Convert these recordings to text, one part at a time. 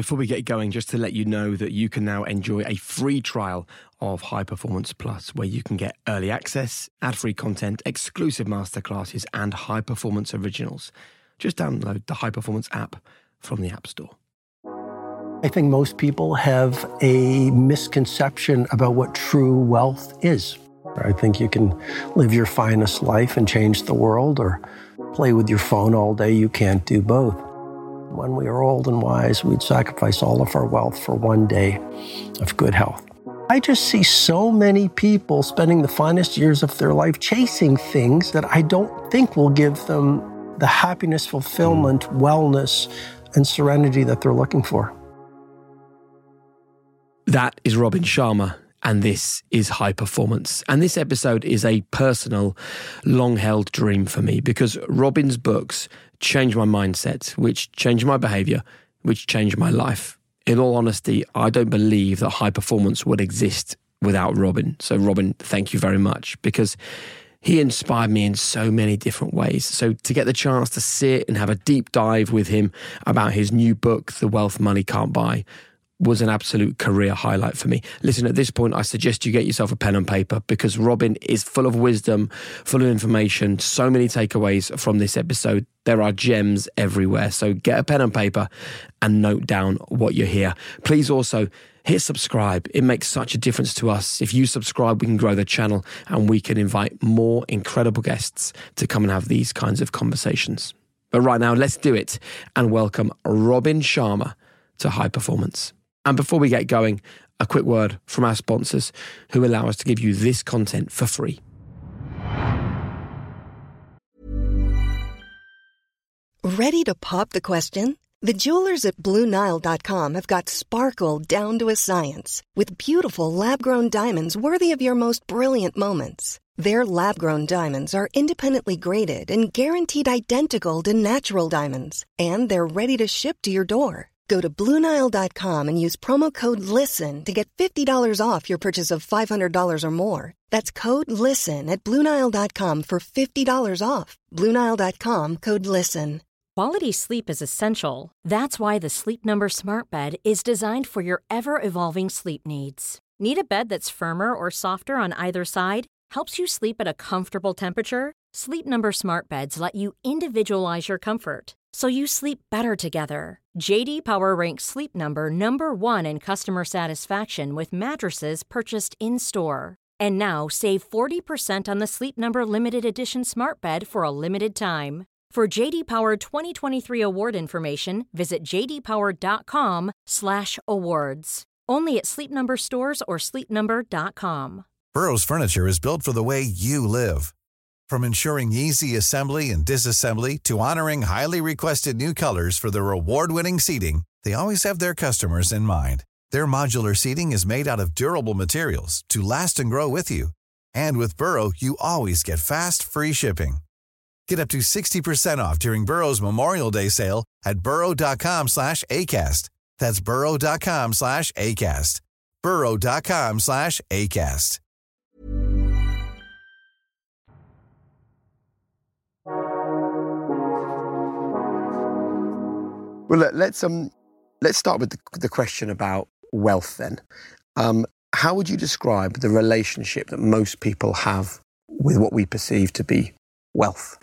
Before we get going, just to let you know that you can now enjoy a free trial of High Performance Plus, where you can get early access, ad-free content, exclusive masterclasses, and High Performance Originals. Just download the High Performance app from the App Store. I think most people have a misconception about what true wealth is. I think you can live your finest life and change the world, or play with your phone all day. You can't do both. When we are old and wise, we'd sacrifice all of our wealth for one day of good health. I just see so many people spending the finest years of their life chasing things that I don't think will give them the happiness, fulfillment, wellness, and serenity that they're looking for. That is Robin Sharma, and this is High Performance. And this episode is a personal, long-held dream for me, because Robin's books changed my mindset, which changed my behavior, which changed my life. In all honesty, I don't believe that High Performance would exist without Robin. So Robin, thank you very much, because he inspired me in so many different ways. So to get the chance to sit and have a deep dive with him about his new book, The Wealth Money Can't Buy, was an absolute career highlight for me. Listen, at this point, I suggest you get yourself a pen and paper, because Robin is full of wisdom, full of information, so many takeaways from this episode. There are gems everywhere. So get a pen and paper and note down what you hear. Please also hit subscribe. It makes such a difference to us. If you subscribe, we can grow the channel and we can invite more incredible guests to come and have these kinds of conversations. But right now, let's do it and welcome Robin Sharma to High Performance. And before we get going, a quick word from our sponsors who allow us to give you this content for free. Ready to pop the question? The jewelers at BlueNile.com have got sparkle down to a science with beautiful lab-grown diamonds worthy of your most brilliant moments. Their lab-grown diamonds are independently graded and guaranteed identical to natural diamonds, and they're ready to ship to your door. Go to BlueNile.com and use promo code LISTEN to get $50 off your purchase of $500 or more. That's code LISTEN at BlueNile.com for $50 off. BlueNile.com, code LISTEN. Quality sleep is essential. That's why the Sleep Number Smart Bed is designed for your ever-evolving sleep needs. Need a bed that's firmer or softer on either side? Helps you sleep at a comfortable temperature? Sleep Number Smart Beds let you individualize your comfort, so you sleep better together. J.D. Power ranks Sleep Number number 1 in customer satisfaction with mattresses purchased in-store. And now, save 40% on the Sleep Number Limited Edition Smart Bed for a limited time. For J.D. Power 2023 award information, visit jdpower.com/awards. Only at Sleep Number stores or sleepnumber.com. Burrow's furniture is built for the way you live. From ensuring easy assembly and disassembly to honoring highly requested new colors for their award-winning seating, they always have their customers in mind. Their modular seating is made out of durable materials to last and grow with you. And with Burrow, you always get fast, free shipping. Get up to 60% off during Burrow's Memorial Day sale at burrow.com/ACAST. That's burrow.com/ACAST. burrow.com/ACAST. Well, let's start with the question about wealth then. How would you describe the relationship that most people have with what we perceive to be wealth?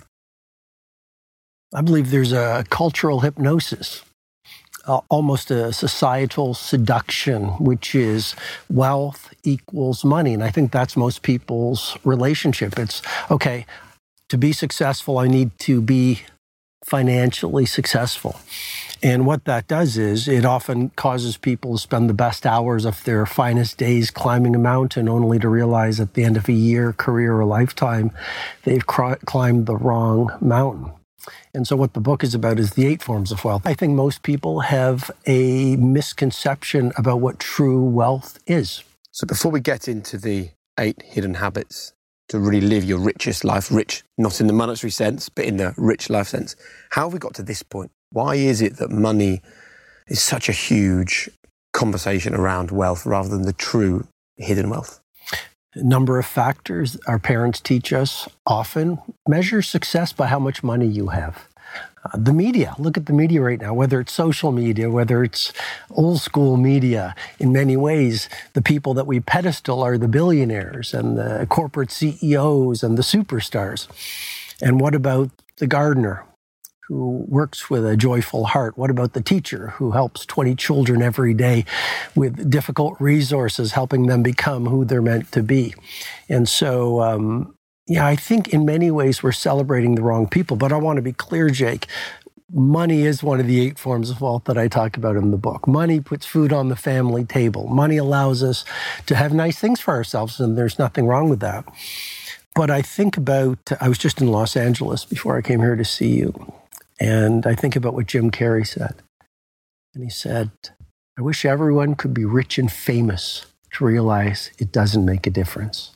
I believe there's a cultural hypnosis, almost a societal seduction, which is wealth equals money. And I think that's most people's relationship. It's, okay, to be successful, I need to be financially successful. And what that does is it often causes people to spend the best hours of their finest days climbing a mountain, only to realize at the end of a year, career, or lifetime, they've climbed the wrong mountain. And so what the book is about is the 8 forms of wealth. I think most people have a misconception about what true wealth is. So before we get into the 8 hidden habits to really live your richest life, rich not in the monetary sense, but in the rich life sense, how have we got to this point? Why is it that money is such a huge conversation around wealth rather than the true hidden wealth? A number of factors our parents teach us often. Measure success by how much money you have. The media, look at the media right now, whether it's social media, whether it's old school media. In many ways, the people that we pedestal are the billionaires and the corporate CEOs and the superstars. And what about the gardener who works with a joyful heart? What about the teacher who helps 20 children every day with difficult resources, helping them become who they're meant to be? And so, I think in many ways we're celebrating the wrong people. But I want to be clear, Jake. Money is one of the 8 forms of wealth that I talk about in the book. Money puts food on the family table. Money allows us to have nice things for ourselves, and there's nothing wrong with that. But I think about, I was just in Los Angeles before I came here to see you, and I think about what Jim Carrey said. And he said, I wish everyone could be rich and famous to realize it doesn't make a difference.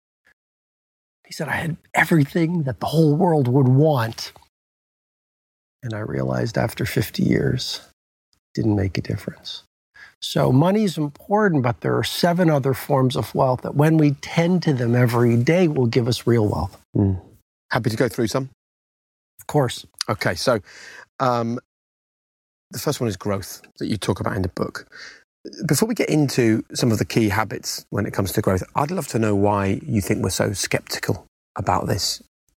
He said, I had everything that the whole world would want. And I realized after 50 years, it didn't make a difference. So money is important, but there are 7 other forms of wealth that when we tend to them every day will give us real wealth. Happy to go through some? Of course. Okay, so the first one is growth that you talk about in the book. Before we get into some of the key habits when it comes to growth, I'd love to know why you think we're so skeptical about this.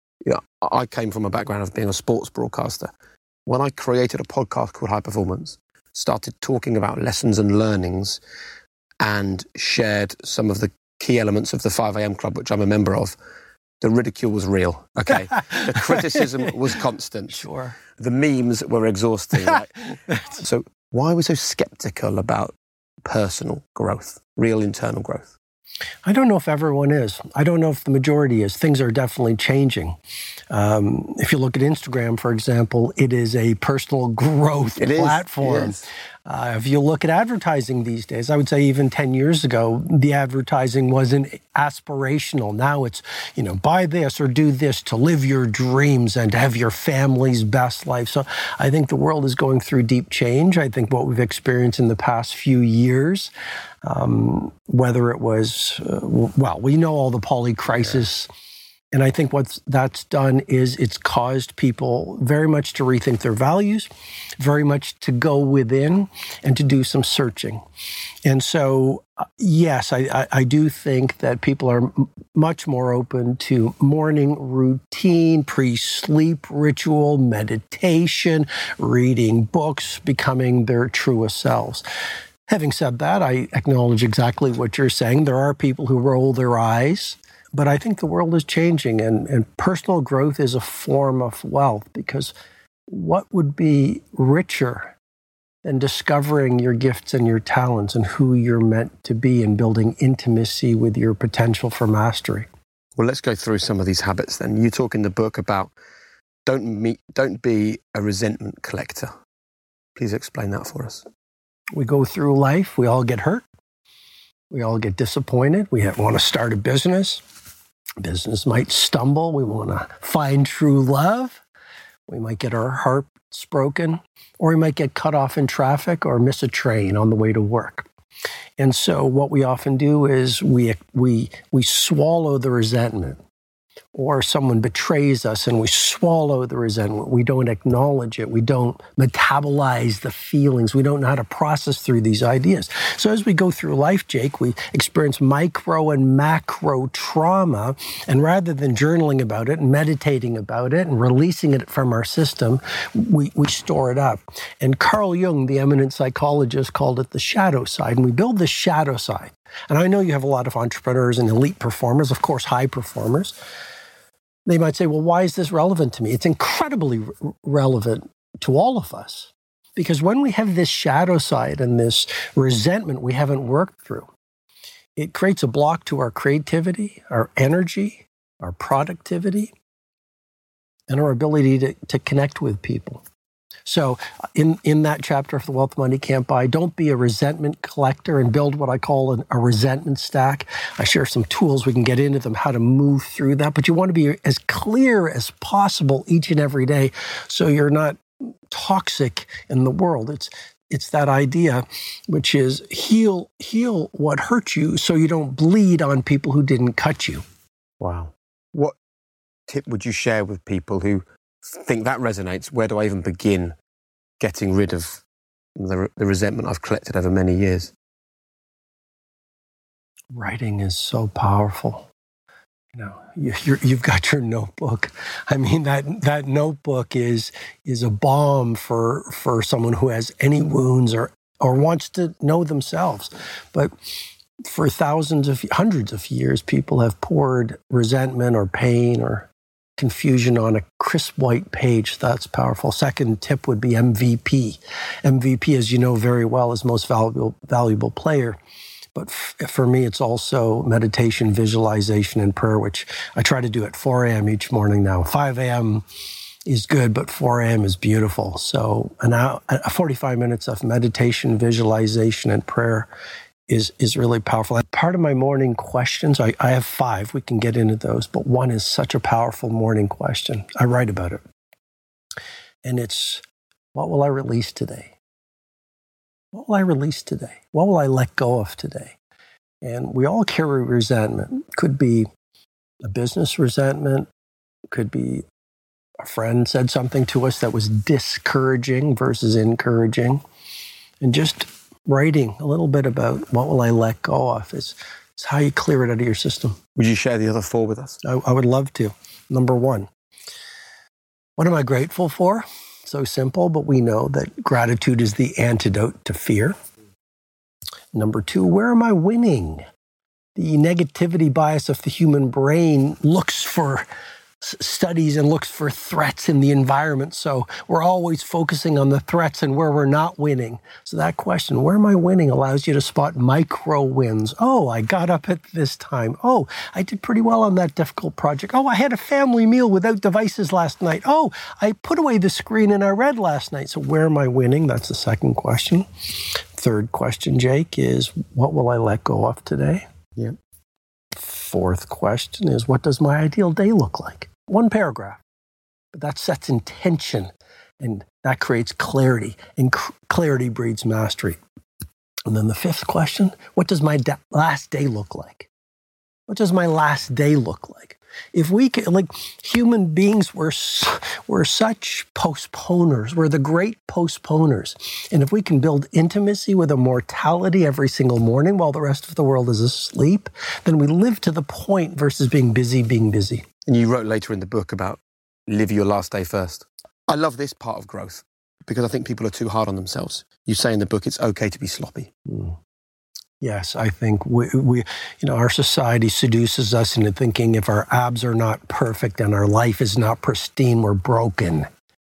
I came from a background of being a sports broadcaster. When I created a podcast called High Performance, started talking about lessons and learnings and shared some of the key elements of the 5 a.m. Club, which I'm a member of, the ridicule was real, okay? The criticism was constant. Sure. The memes were exhausting, right? So why are we so skeptical about personal growth, real internal growth? I don't know if everyone is. I don't know if the majority is. Things are definitely changing. If you look at Instagram, for example, it is a personal growth platform. If you look at advertising these days, I would say even 10 years ago, the advertising wasn't aspirational. Now it's, buy this or do this to live your dreams and to have your family's best life. So I think the world is going through deep change. I think what we've experienced in the past few years, whether it was, we know all the poly crisis. Yeah. And I think what that's done is it's caused people very much to rethink their values, very much to go within and to do some searching. And so, yes, I do think that people are much more open to morning routine, pre-sleep ritual, meditation, reading books, becoming their truest selves. Having said that, I acknowledge exactly what you're saying. There are people who roll their eyes. But I think the world is changing, and personal growth is a form of wealth, because what would be richer than discovering your gifts and your talents and who you're meant to be and building intimacy with your potential for mastery? Well, let's go through some of these habits then. You talk in the book about don't be a resentment collector. Please explain that for us. We go through life, we all get hurt. We all get disappointed. We want to start a business. Business might stumble. We want to find true love. We might get our hearts broken, or we might get cut off in traffic or miss a train on the way to work. And so what we often do is we swallow the resentment, or someone betrays us and we swallow the resentment. We don't acknowledge it. We don't metabolize the feelings. We don't know how to process through these ideas. So as we go through life, Jake, we experience micro and macro trauma. And rather than journaling about it and meditating about it and releasing it from our system, we store it up. And Carl Jung, the eminent psychologist, called it the shadow side. And we build the shadow side. And I know you have a lot of entrepreneurs and elite performers, of course, high performers. They might say, well, why is this relevant to me? It's incredibly relevant to all of us. Because when we have this shadow side and this resentment we haven't worked through, it creates a block to our creativity, our energy, our productivity, and our ability to connect with people. So in that chapter of The Wealth Money Can't Buy, don't be a resentment collector and build what I call a resentment stack. I share some tools, we can get into them, how to move through that. But you want to be as clear as possible each and every day so you're not toxic in the world. It's that idea, which is heal what hurt you so you don't bleed on people who didn't cut you. Wow. What tip would you share with people who think that resonates. Where do I even begin getting rid of the resentment I've collected over many years? Writing is so powerful. You've got your notebook. I mean, that notebook is a balm for someone who has any wounds or wants to know themselves. But for hundreds of years, people have poured resentment or pain or confusion on a crisp white page. That's powerful. Second tip would be MVP. MVP, as you know very well, is most valuable player. But for me, it's also meditation, visualization, and prayer, which I try to do at 4 a.m. each morning now. 5 a.m. is good, but 4 a.m. is beautiful. So 45 minutes of meditation, visualization, and prayer is really powerful. Part of my morning questions, I have 5. We can get into those, but one is such a powerful morning question. I write about it. And it's, what will I release today? What will I release today? What will I let go of today? And we all carry resentment. Could be a business resentment. Could be a friend said something to us that was discouraging versus encouraging. And just writing a little bit about what will I let go of is how you clear it out of your system. Would you share the other 4 with us? I would love to. Number 1, what am I grateful for? So simple, but we know that gratitude is the antidote to fear. Number 2, where am I winning? The negativity bias of the human brain looks for studies and looks for threats in the environment. So we're always focusing on the threats and where we're not winning. So that question, where am I winning, allows you to spot micro wins. Oh, I got up at this time. Oh, I did pretty well on that difficult project. Oh, I had a family meal without devices last night. Oh, I put away the screen and I read last night. So where am I winning? That's the second question. Third question, Jake, is what will I let go of today? Yep. Fourth question is, what does my ideal day look like? 1 paragraph, but that sets intention and that creates clarity, and clarity breeds mastery. And then the 5th question, what does my last day look like? What does my last day look like? If we could, like human beings, we're such postponers. We're the great postponers. And if we can build intimacy with a mortality every single morning while the rest of the world is asleep, then we live to the point versus being busy. And you wrote later in the book about live your last day first. I love this part of growth because I think people are too hard on themselves. You say in the book, it's okay to be sloppy. Yes, I think we our society seduces us into thinking if our abs are not perfect and our life is not pristine, we're broken.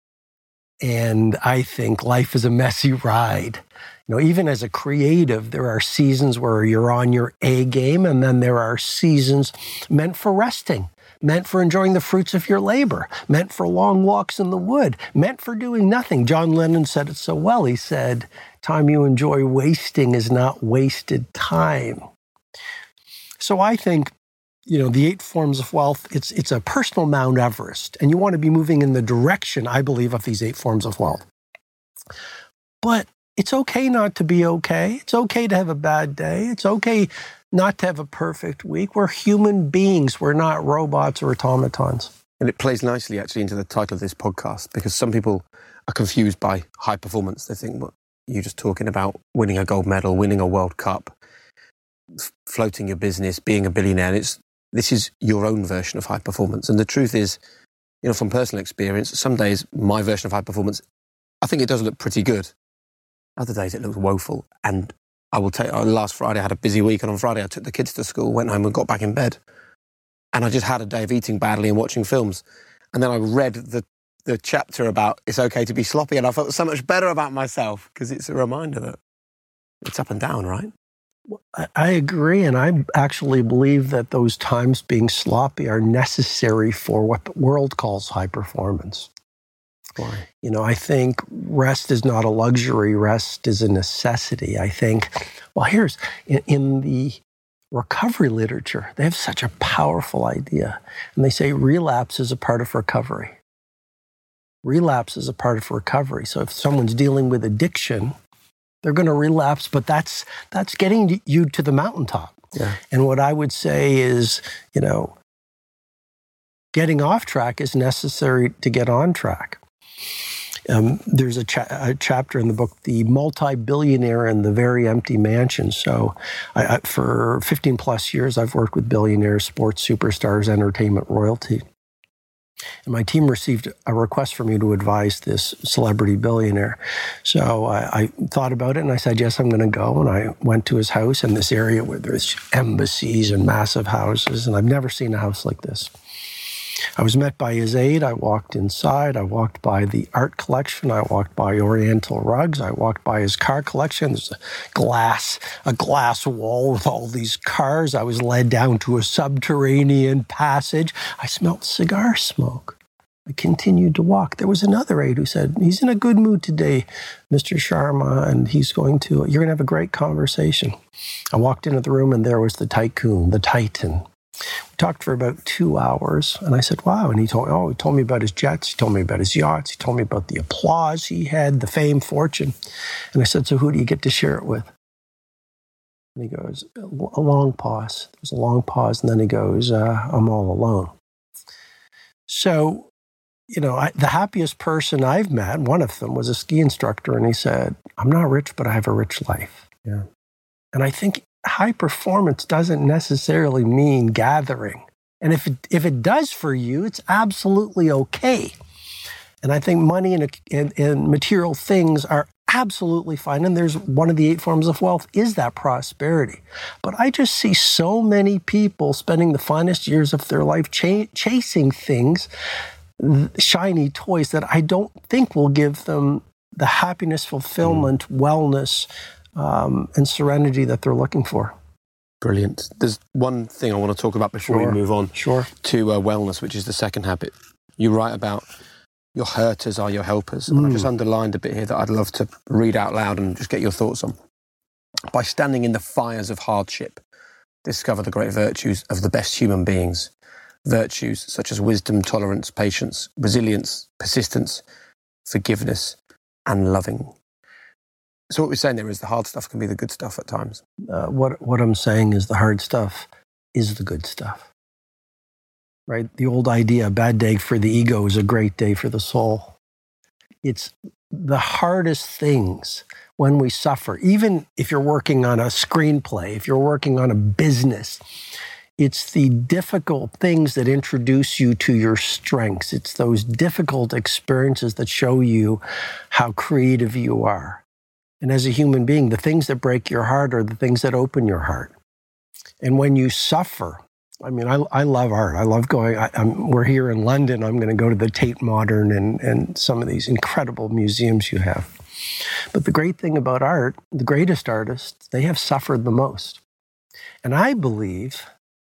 And I think life is a messy ride. Even as a creative, there are seasons where you're on your A game, and then there are seasons meant for resting, meant for enjoying the fruits of your labor, meant for long walks in the wood, meant for doing nothing. John Lennon said it so well. He said, time you enjoy wasting is not wasted time. So I think, the 8 forms of wealth, it's a personal Mount Everest, and you want to be moving in the direction, I believe, of these 8 forms of wealth. But it's okay not to be okay. It's okay to have a bad day. It's okay not to have a perfect week. We're human beings. We're not robots or automatons. And it plays nicely, actually, into the title of this podcast, because some people are confused by high performance. They think, you're just talking about winning a gold medal, winning a World Cup, floating your business, being a billionaire. This is your own version of high performance. And the truth is, from personal experience, some days my version of high performance, I think it does look pretty good. Other days it looks woeful. And I will tell you, last Friday I had a busy week, and on Friday I took the kids to school, went home and got back in bed. And I just had a day of eating badly and watching films. And then I read the chapter about it's okay to be sloppy, and I felt so much better about myself because it's a reminder that it's up and down, right? I agree, and I actually believe that those times being sloppy are necessary for what the world calls high performance. Why? I think rest is not a luxury. Rest is a necessity. I think, here's, in the recovery literature, they have such a powerful idea. And they say relapse is a part of recovery. Relapse is a part of recovery. So if someone's dealing with addiction, they're going to relapse, but that's getting you to the mountaintop. Yeah. And what I would say is, getting off track is necessary to get on track. There's a chapter in the book, The Multi-Billionaire and the Very Empty Mansion. So for 15 plus years, I've worked with billionaires, sports superstars, entertainment royalty. And my team received a request for me to advise this celebrity billionaire. So I thought about it and I said, yes, I'm going to go. And I went to his house in this area where there's embassies and massive houses. And I've never seen a house like this. I was met by his aide. I walked inside. I walked by the art collection. I walked by Oriental rugs. I walked by his car collection. There's a glass wall with all these cars. I was led down to a subterranean passage. I smelled cigar smoke. I continued to walk. There was another aide who said, he's in a good mood today, Mr. Sharma, and you're going to have a great conversation. I walked into the room and there was the tycoon, the titan. We talked for about 2 hours, and I said, wow. And he told me about his jets, he told me about his yachts, he told me about the applause he had, the fame, fortune. And I said, so who do you get to share it with? And he goes, a long pause. There's a long pause, and then he goes, I'm all alone. So, the happiest person I've met, one of them was a ski instructor, and he said, I'm not rich, but I have a rich life. Yeah. And I think high performance doesn't necessarily mean gathering. And if it does for you, it's absolutely okay. And I think money and material things are absolutely fine. And there's one of the 8 forms of wealth is that prosperity. But I just see so many people spending the finest years of their life chasing things, shiny toys that I don't think will give them the happiness, fulfillment, wellness, and serenity that they're looking for. Brilliant. There's one thing I want to talk about before we move on to wellness, which is the second habit. You write about your hurters are your helpers. And I just underlined a bit here that I'd love to read out loud and just get your thoughts on. By standing in the fires of hardship, discover the great virtues of the best human beings. Virtues such as wisdom, tolerance, patience, resilience, persistence, forgiveness, and loving. So what we're saying there is the hard stuff can be the good stuff at times. What I'm saying is the hard stuff is the good stuff, right? The old idea, a bad day for the ego is a great day for the soul. It's the hardest things when we suffer. Even if you're working on a screenplay, if you're working on a business, it's the difficult things that introduce you to your strengths. It's those difficult experiences that show you how creative you are. And as a human being, the things that break your heart are the things that open your heart. And when you suffer, I mean, I love art. I love going, we're here in London. I'm going to go to the Tate Modern and some of these incredible museums you have. But the great thing about art, the greatest artists, they have suffered the most. And I believe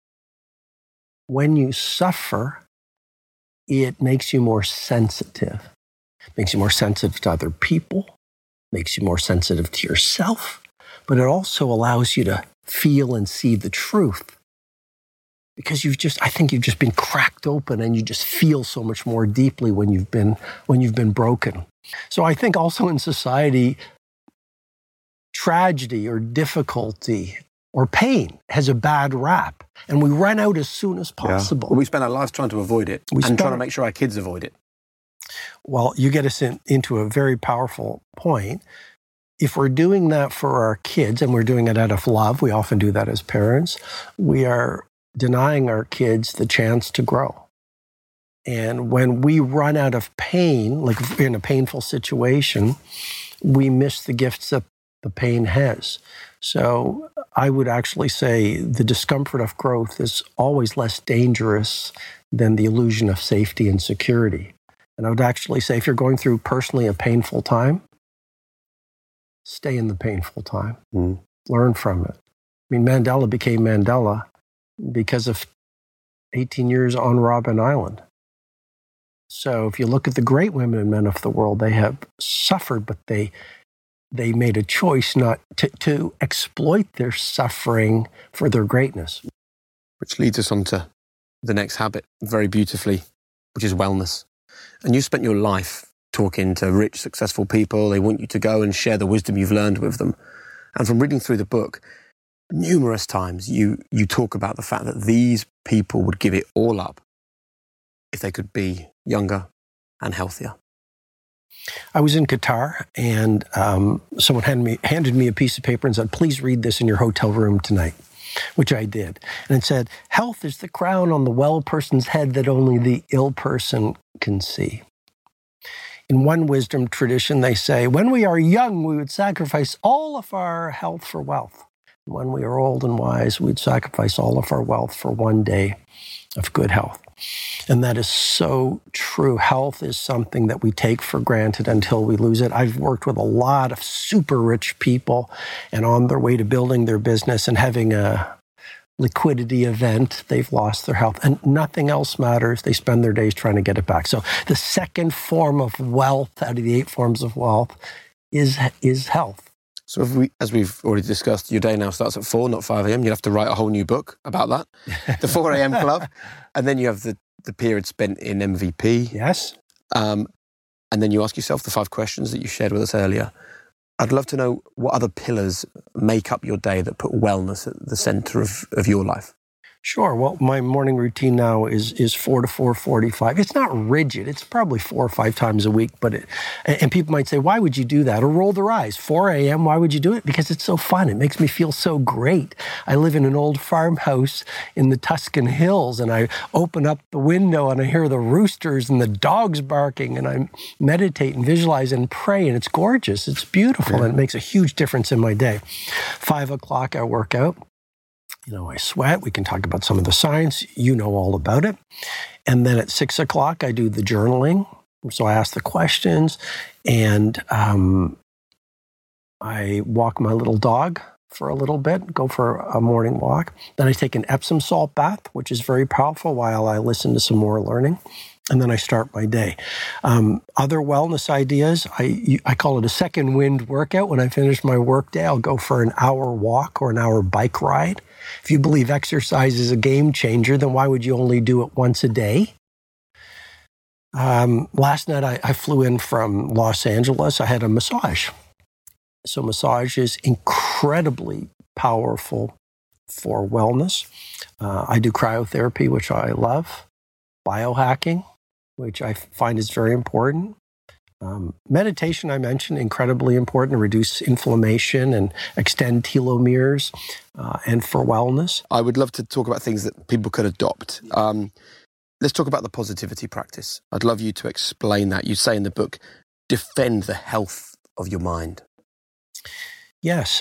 when you suffer, it makes you more sensitive. It makes you more sensitive to other people. Makes you more sensitive to yourself, but it also allows you to feel and see the truth. Because I think you've just been cracked open and you just feel so much more deeply when you've been broken. So I think also in society, tragedy or difficulty or pain has a bad rap, and we run out as soon as possible. Yeah. Well, we spend our lives trying to avoid it and trying to make sure our kids avoid it. Well, you get us into a very powerful point. If we're doing that for our kids, and we're doing it out of love, we often do that as parents, we are denying our kids the chance to grow. And when we run out of pain, like in a painful situation, we miss the gifts that the pain has. So I would actually say the discomfort of growth is always less dangerous than the illusion of safety and security. And I would actually say if you're going through personally a painful time, stay in the painful time. Learn from it. I mean, Mandela became Mandela because of 18 years on Robben Island. So if you look at the great women and men of the world, they have suffered, but they made a choice not to exploit their suffering for their greatness. Which leads us on to the next habit very beautifully, which is wellness. And you spent your life talking to rich, successful people. They want you to go and share the wisdom you've learned with them. And from reading through the book, numerous times you talk about the fact that these people would give it all up if they could be younger and healthier? I was in Qatar, and someone handed me a piece of paper and said, please read this in your hotel room tonight, which I did. And it said, health is the crown on the well person's head that only the ill person can see. In one wisdom tradition, they say, when we are young, we would sacrifice all of our health for wealth. When we are old and wise, we'd sacrifice all of our wealth for one day of good health. And that is so true. Health is something that we take for granted until we lose it. I've worked with a lot of super rich people, and on their way to building their business and having a liquidity event, they've lost their health, and nothing else matters. They spend their days trying to get it back. So the second form of wealth out of the 8 forms of wealth is health. So as we've already discussed, your day now starts at 4, not 5 a.m. You'd have to write a whole new book about that. The 4 a.m. club. And then you have the period spent in MVP. Yes. And then you ask yourself the 5 questions that you shared with us earlier. I'd love to know what other pillars make up your day that put wellness at the center of your life. Sure. Well, my morning routine now is 4 to 4:45. It's not rigid. It's probably 4 or 5 times a week. And people might say, why would you do that? Or roll their eyes. 4 a.m., why would you do it? Because it's so fun. It makes me feel so great. I live in an old farmhouse in the Tuscan Hills, and I open up the window and I hear the roosters and the dogs barking, and I meditate and visualize and pray, and it's gorgeous. It's beautiful, and it makes a huge difference in my day. 5 o'clock, I work out. I sweat. We can talk about some of the science. You know all about it. And then at 6 o'clock, I do the journaling. So I ask the questions, and I walk my little dog for a little bit, go for a morning walk. Then I take an Epsom salt bath, which is very powerful, while I listen to some more learning. And then I start my day. Other wellness ideas, I call it a second wind workout. When I finish my work day, I'll go for an hour walk or an hour bike ride. If you believe exercise is a game changer, then why would you only do it once a day? Last night, I flew in from Los Angeles. I had a massage. So massage is incredibly powerful for wellness. I do cryotherapy, which I love. Biohacking, which I find is very important. Meditation, I mentioned, incredibly important to reduce inflammation and extend telomeres, and for wellness. I would love to talk about things that people could adopt. Let's talk about the positivity practice. I'd love you to explain that. You say in the book, defend the health of your mind. Yes.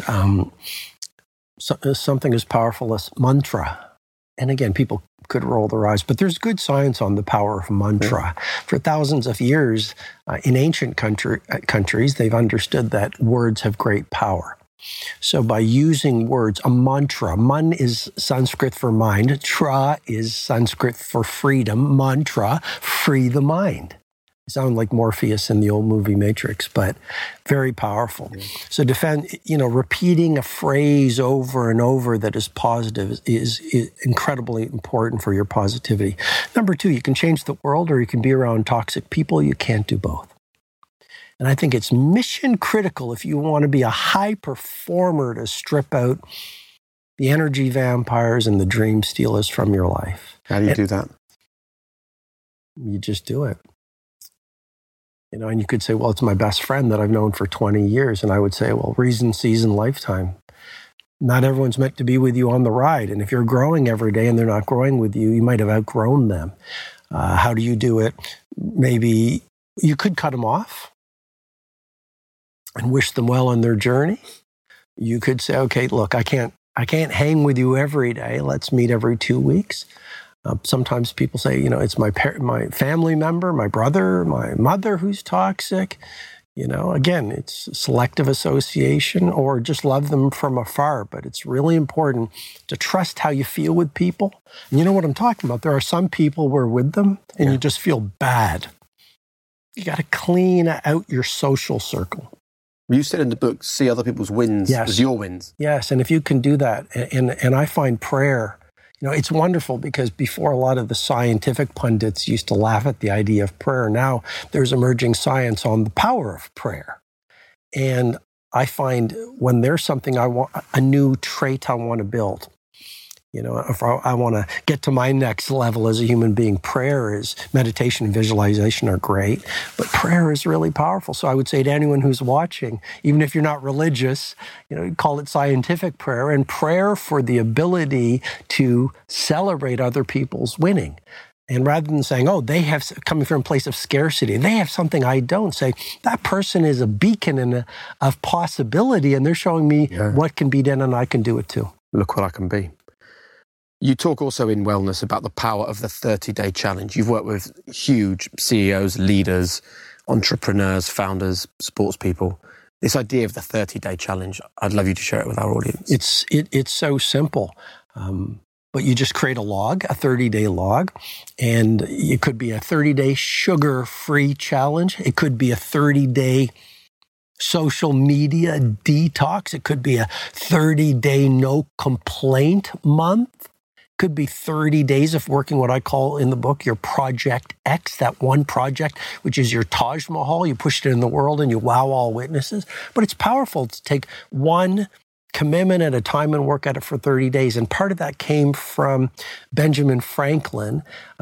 Something as powerful as mantra. And again, people could roll their eyes, but there's good science on the power of mantra. For thousands of years, in ancient countries, they've understood that words have great power. So by using words, a mantra, man is Sanskrit for mind, tra is Sanskrit for freedom, mantra, free the mind. Sound like Morpheus in the old movie Matrix, but very powerful. Yeah. So repeating a phrase over and over that is positive is incredibly important for your positivity. Number 2, you can change the world or you can be around toxic people. You can't do both. And I think it's mission critical if you want to be a high performer to strip out the energy vampires and the dream stealers from your life. How do you do that? You just do it. And you could say, well, it's my best friend that I've known for 20 years. And I would say, well, reason, season, lifetime. Not everyone's meant to be with you on the ride. And if you're growing every day and they're not growing with you, you might have outgrown them. How do you do it? Maybe you could cut them off and wish them well on their journey. You could say, okay, look, I can't hang with you every day. Let's meet every 2 weeks. Sometimes people say, it's my family member, my brother, my mother who's toxic. Again, it's selective association, or just love them from afar. But it's really important to trust how you feel with people. And you know what I'm talking about? There are some people where with them and you just feel bad. You got to clean out your social circle. You said in the book, see other people's wins as your wins. Yes, and if you can do that, and I find prayer, it's wonderful, because before, a lot of the scientific pundits used to laugh at the idea of prayer. Now there's emerging science on the power of prayer. And I find when there's something I want, a new trait I want to build, If I want to get to my next level as a human being, meditation and visualization are great, but prayer is really powerful. So I would say to anyone who's watching, even if you're not religious, call it scientific prayer, and prayer for the ability to celebrate other people's winning. And rather than saying, oh, they have, coming from a place of scarcity, they have something I don't, say, that person is a beacon of possibility, and they're showing me what can be done, and I can do it too. Look what I can be. You talk also in Wellness about the power of the 30-day challenge. You've worked with huge CEOs, leaders, entrepreneurs, founders, sports people. This idea of the 30-day challenge, I'd love you to share it with our audience. It's so simple. But you just create a log, a 30-day log, and it could be a 30-day sugar-free challenge. It could be a 30-day social media detox. It could be a 30-day no complaint month. It could be 30 days of working what I call in the book your Project X, that one project, which is your Taj Mahal. You push it in the world and you wow all witnesses. But it's powerful to take one commitment at a time and work at it for 30 days. And part of that came from Benjamin Franklin.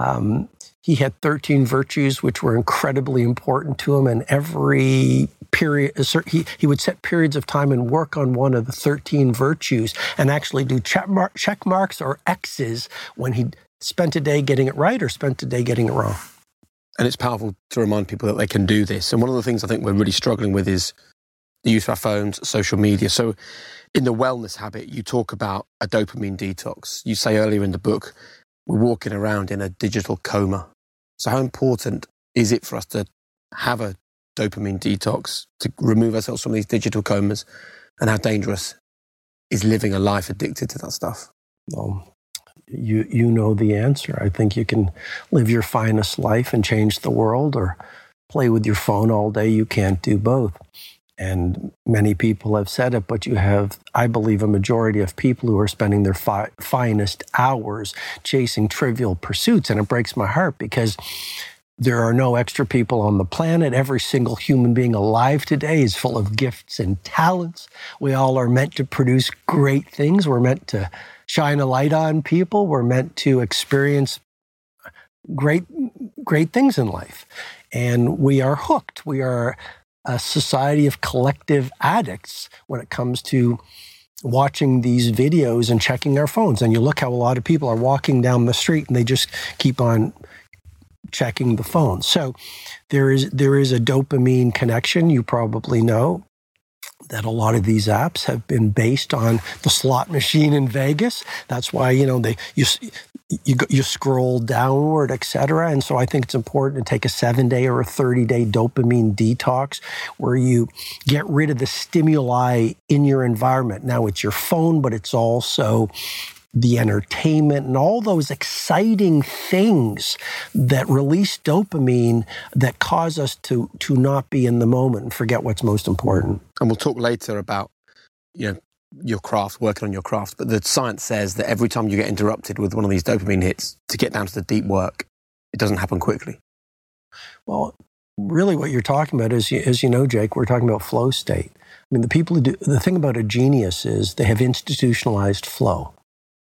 He had 13 virtues, which were incredibly important to him. And every period, he would set periods of time and work on one of the 13 virtues and actually do check marks or X's when he spent a day getting it right or spent a day getting it wrong. And it's powerful to remind people that they can do this. And one of the things I think we're really struggling with is the use of our phones, social media. So in the Wellness Habit, you talk about a dopamine detox. You say earlier in the book, we're walking around in a digital coma. So how important is it for us to have a dopamine detox, to remove ourselves from these digital comas? And how dangerous is living a life addicted to that stuff? Well, you know the answer. I think you can live your finest life and change the world, or play with your phone all day. You can't do both. And many people have said it, but you have, I believe, a majority of people who are spending their finest hours chasing trivial pursuits. And it breaks my heart because there are no extra people on the planet. Every single human being alive today is full of gifts and talents. We all are meant to produce great things. We're meant to shine a light on people. We're meant to experience great things in life. And we are hooked. We are a society of collective addicts when it comes to watching these videos and checking our phones. And you look how a lot of people are walking down the street and they just keep on checking the phone. So there is a dopamine connection. You probably know that a lot of these apps have been based on the slot machine in Vegas. That's why, you scroll downward, et cetera. And so I think it's important to take a 7-day or a 30-day dopamine detox where you get rid of the stimuli in your environment. Now it's your phone, but it's also the entertainment and all those exciting things that release dopamine that cause us to not be in the moment and forget what's most important. And we'll talk later about, your craft, working on your craft. But the science says that every time you get interrupted with one of these dopamine hits, to get down to the deep work, it doesn't happen quickly. Well, really what you're talking about is, as you know, Jake, we're talking about flow state. I mean, the thing about a genius is they have institutionalized flow.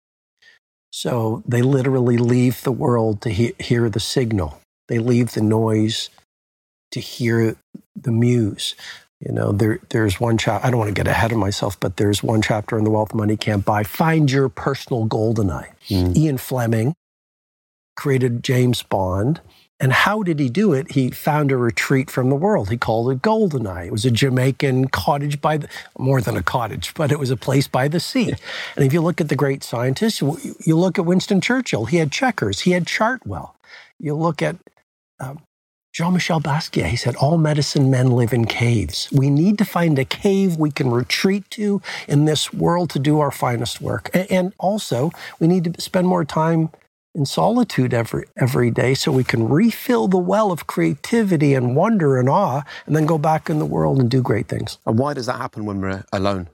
So they literally leave the world to hear the signal. They leave the noise to hear the muse. There's one chapter, I don't want to get ahead of myself, but there's one chapter in The Wealth Money Can't Buy, Find Your Personal Goldeneye. Ian Fleming created James Bond. And how did he do it? He found a retreat from the world. He called it Goldeneye. It was a Jamaican cottage more than a cottage, but it was a place by the sea. And if you look at the great scientists, you look at Winston Churchill, he had checkers, he had Chartwell. You look at Jean-Michel Basquiat, he said, all medicine men live in caves. We need to find a cave we can retreat to in this world to do our finest work. And also, we need to spend more time in solitude every day so we can refill the well of creativity and wonder and awe and then go back in the world and do great things. And why does that happen when we're alone?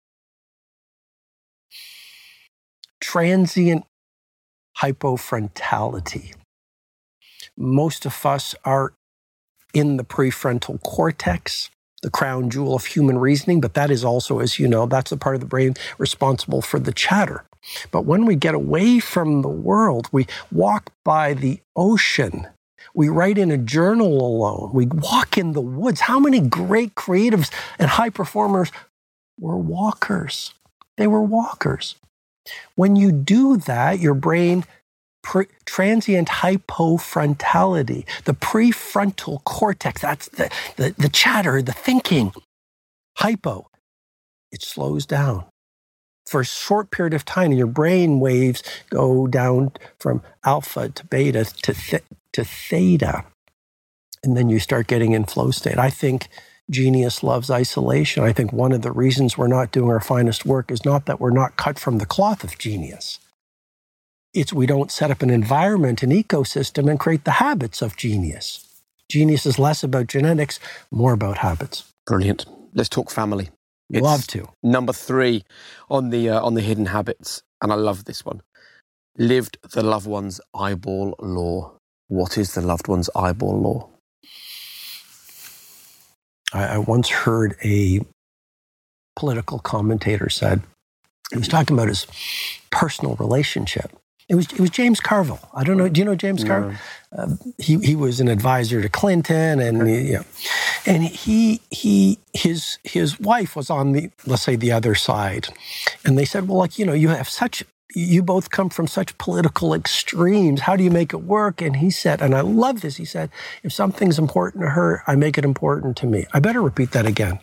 Transient hypofrontality. Most of us are in the prefrontal cortex. the crown jewel of human reasoning, but that is also, as you know, that's the part of the brain responsible for the chatter. But when we get away from the world, we walk by the ocean, we write in a journal alone, we walk in the woods. How many great creatives and high performers were walkers? They were walkers. When you do that, your brain, transient hypofrontality, the prefrontal cortex, that's the chatter, the thinking, hypo, it slows down. For a short period of time, your brain waves go down from alpha to beta to theta, and then you start getting in flow state. I think genius loves isolation. I think one of the reasons we're not doing our finest work is not that we're not cut from the cloth of genius. It's we don't set up an environment, an ecosystem, and create the habits of genius. Genius is less about genetics, more about habits. Brilliant. Let's talk family. It's love to. Number 3 on the hidden habits, and I love this one. Lived the loved one's eyeball law. What is the loved one's eyeball law? I once heard a political commentator said, he was talking about his personal relationship. It was James Carville. I don't know. Do you know James Carville? He was an advisor to Clinton, and his wife was on the, let's say, the other side, and they said, well, you both come from such political extremes. How do you make it work? And he said, and I love this. He said, if something's important to her, I make it important to me. I better repeat that again.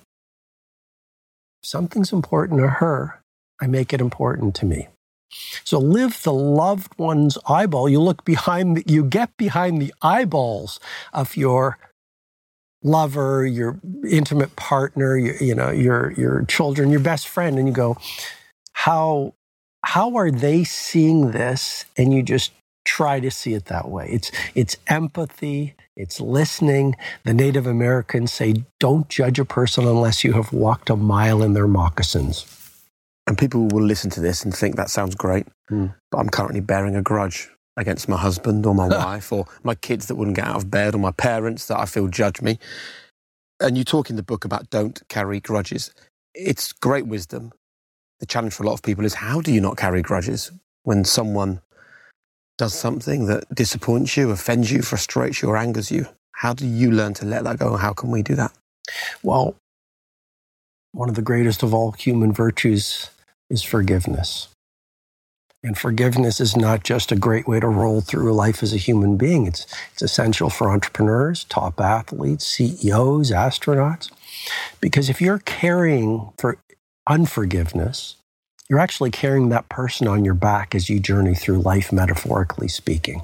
If something's important to her, I make it important to me. So live the loved one's eyeball. You get behind the eyeballs of your lover, your intimate partner, your children, your best friend, and you go, how are they seeing this? And you just try to see it that way. It's empathy, it's listening. The Native Americans say, don't judge a person unless you have walked a mile in their moccasins. And people will listen to this and think that sounds great, but I'm currently bearing a grudge against my husband or my wife or my kids that wouldn't get out of bed or my parents that I feel judge me. And you talk in the book about don't carry grudges. It's great wisdom. The challenge for a lot of people is how do you not carry grudges when someone does something that disappoints you, offends you, frustrates you or angers you? How do you learn to let that go? How can we do that? Well, one of the greatest of all human virtues is forgiveness. And forgiveness is not just a great way to roll through life as a human being. It's essential for entrepreneurs, top athletes, CEOs, astronauts. Because if you're carrying for unforgiveness, you're actually carrying that person on your back as you journey through life, metaphorically speaking.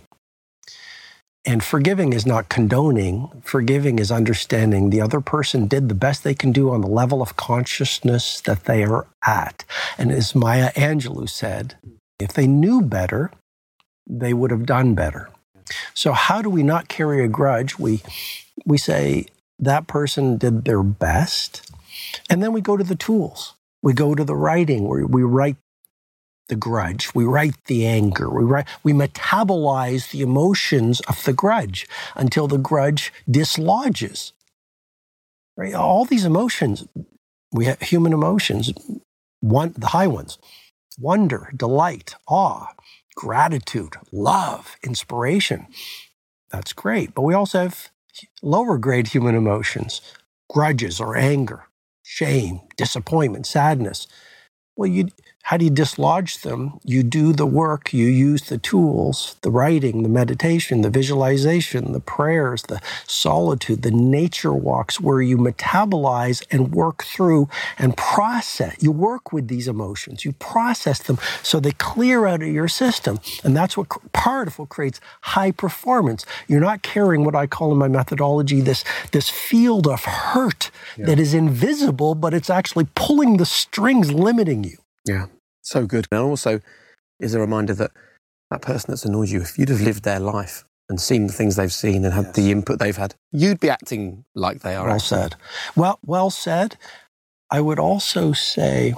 And forgiving is not condoning. Forgiving is understanding the other person did the best they can do on the level of consciousness that they are at. And as Maya Angelou said, if they knew better, they would have done better. So how do we not carry a grudge? We say that person did their best, and then we go to the tools. We go to the writing, where we write the grudge, we write the anger, we metabolize the emotions of the grudge until the grudge dislodges. Right? All these emotions, we have human emotions, the high ones, wonder, delight, awe, gratitude, love, inspiration. That's great. But we also have lower grade human emotions, grudges or anger, shame, disappointment, sadness. Well, how do you dislodge them? You do the work, you use the tools, the writing, the meditation, the visualization, the prayers, the solitude, the nature walks where you metabolize and work through and process. You work with these emotions, you process them so they clear out of your system. And that's what part of what creates high performance. You're not carrying what I call in my methodology this field of hurt that is invisible, but it's actually pulling the strings, limiting you. Yeah, so good. And also is a reminder that person that's annoyed you, if you'd have lived their life and seen the things they've seen and had the input they've had, you'd be acting like they are. Well said. Well said. I would also say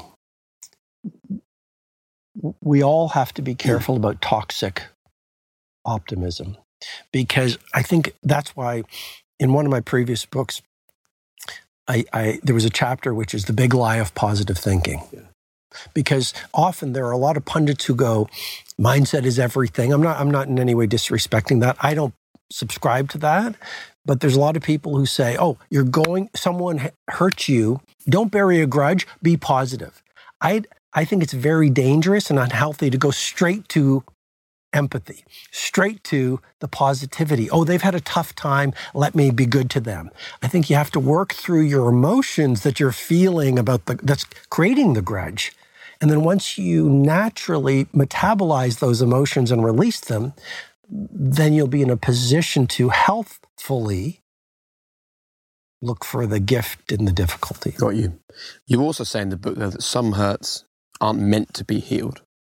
we all have to be careful about toxic optimism, because I think that's why in one of my previous books, there was a chapter which is the big lie of positive thinking. Yeah. Because often there are a lot of pundits who go, mindset is everything. I'm not in any way disrespecting that. I don't subscribe to that. But there's a lot of people who say, oh, someone hurt you. Don't bury a grudge. Be positive. I think it's very dangerous and unhealthy to go straight to empathy, straight to the positivity. Oh, they've had a tough time. Let me be good to them. I think you have to work through your emotions that you're feeling that's creating the grudge. And then once you naturally metabolize those emotions and release them, then you'll be in a position to healthfully look for the gift in the difficulty. Got you. You also say in the book, though, that some hurts aren't meant to be healed.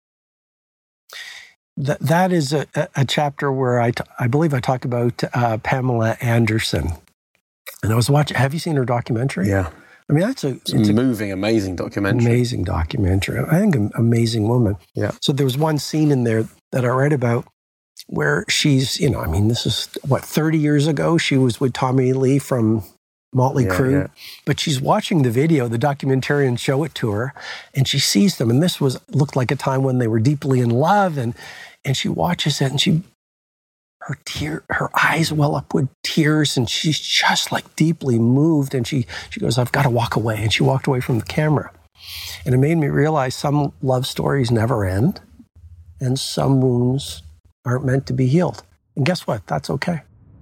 That is a chapter where I believe I talk about Pamela Anderson. And I was watching, have you seen her documentary? Yeah. I mean, it's a moving, amazing documentary. Amazing documentary. I think an amazing woman. Yeah. So there was one scene in there that I read about where she's, this is 30 years ago. She was with Tommy Lee from Motley Crue. Yeah. But she's watching the video, the documentarian show it to her, and she sees them. And this looked like a time when they were deeply in love. And she watches it, and her eyes well up with tears, and she's just like deeply moved. And she goes, I've got to walk away. And she walked away from the camera. And it made me realize some love stories never end, and some wounds aren't meant to be healed. And guess what? That's okay.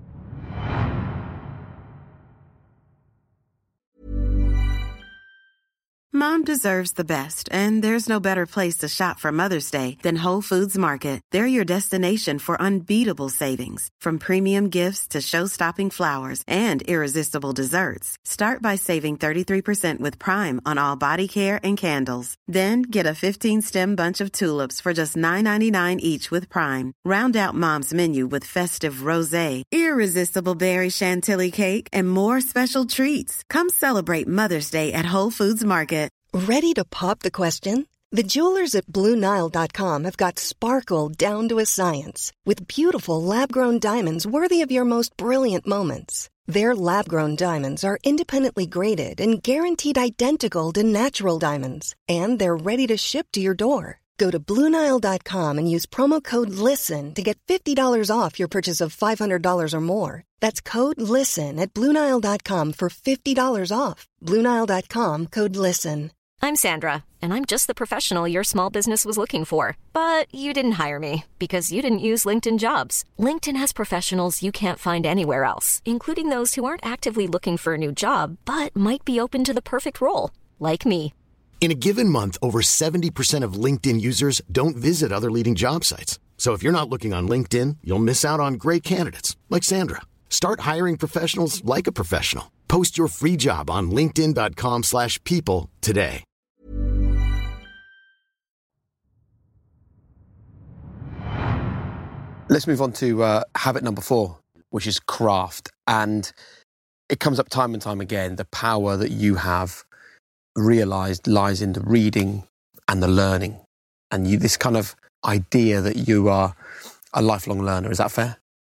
Mom deserves the best, and there's no better place to shop for Mother's Day than Whole Foods Market. They're your destination for unbeatable savings, from premium gifts to show-stopping flowers and irresistible desserts. Start by saving 33% with Prime on all body care and candles. Then get a 15-stem bunch of tulips for just $9.99 each with Prime. Round out Mom's menu with festive rosé, irresistible berry chantilly cake, and more special treats. Come celebrate Mother's Day at Whole Foods Market. Ready to pop the question? The jewelers at BlueNile.com have got sparkle down to a science with beautiful lab-grown diamonds worthy of your most brilliant moments. Their lab-grown diamonds are independently graded and guaranteed identical to natural diamonds, and they're ready to ship to your door. Go to BlueNile.com and use promo code LISTEN to get $50 off your purchase of $500 or more. That's code LISTEN at BlueNile.com for $50 off. BlueNile.com, code LISTEN. I'm Sandra, and I'm just the professional your small business was looking for. But you didn't hire me because you didn't use LinkedIn Jobs. LinkedIn has professionals you can't find anywhere else, including those who aren't actively looking for a new job, but might be open to the perfect role, like me. In a given month, over 70% of LinkedIn users don't visit other leading job sites. So if you're not looking on LinkedIn, you'll miss out on great candidates like Sandra. Start hiring professionals like a professional. Post your free job on linkedin.com/people today. Let's move on to habit number 4, which is craft. And it comes up time and time again, the power that you have realized lies in the reading and the learning. And this kind of idea that you are a lifelong learner. Is that fair?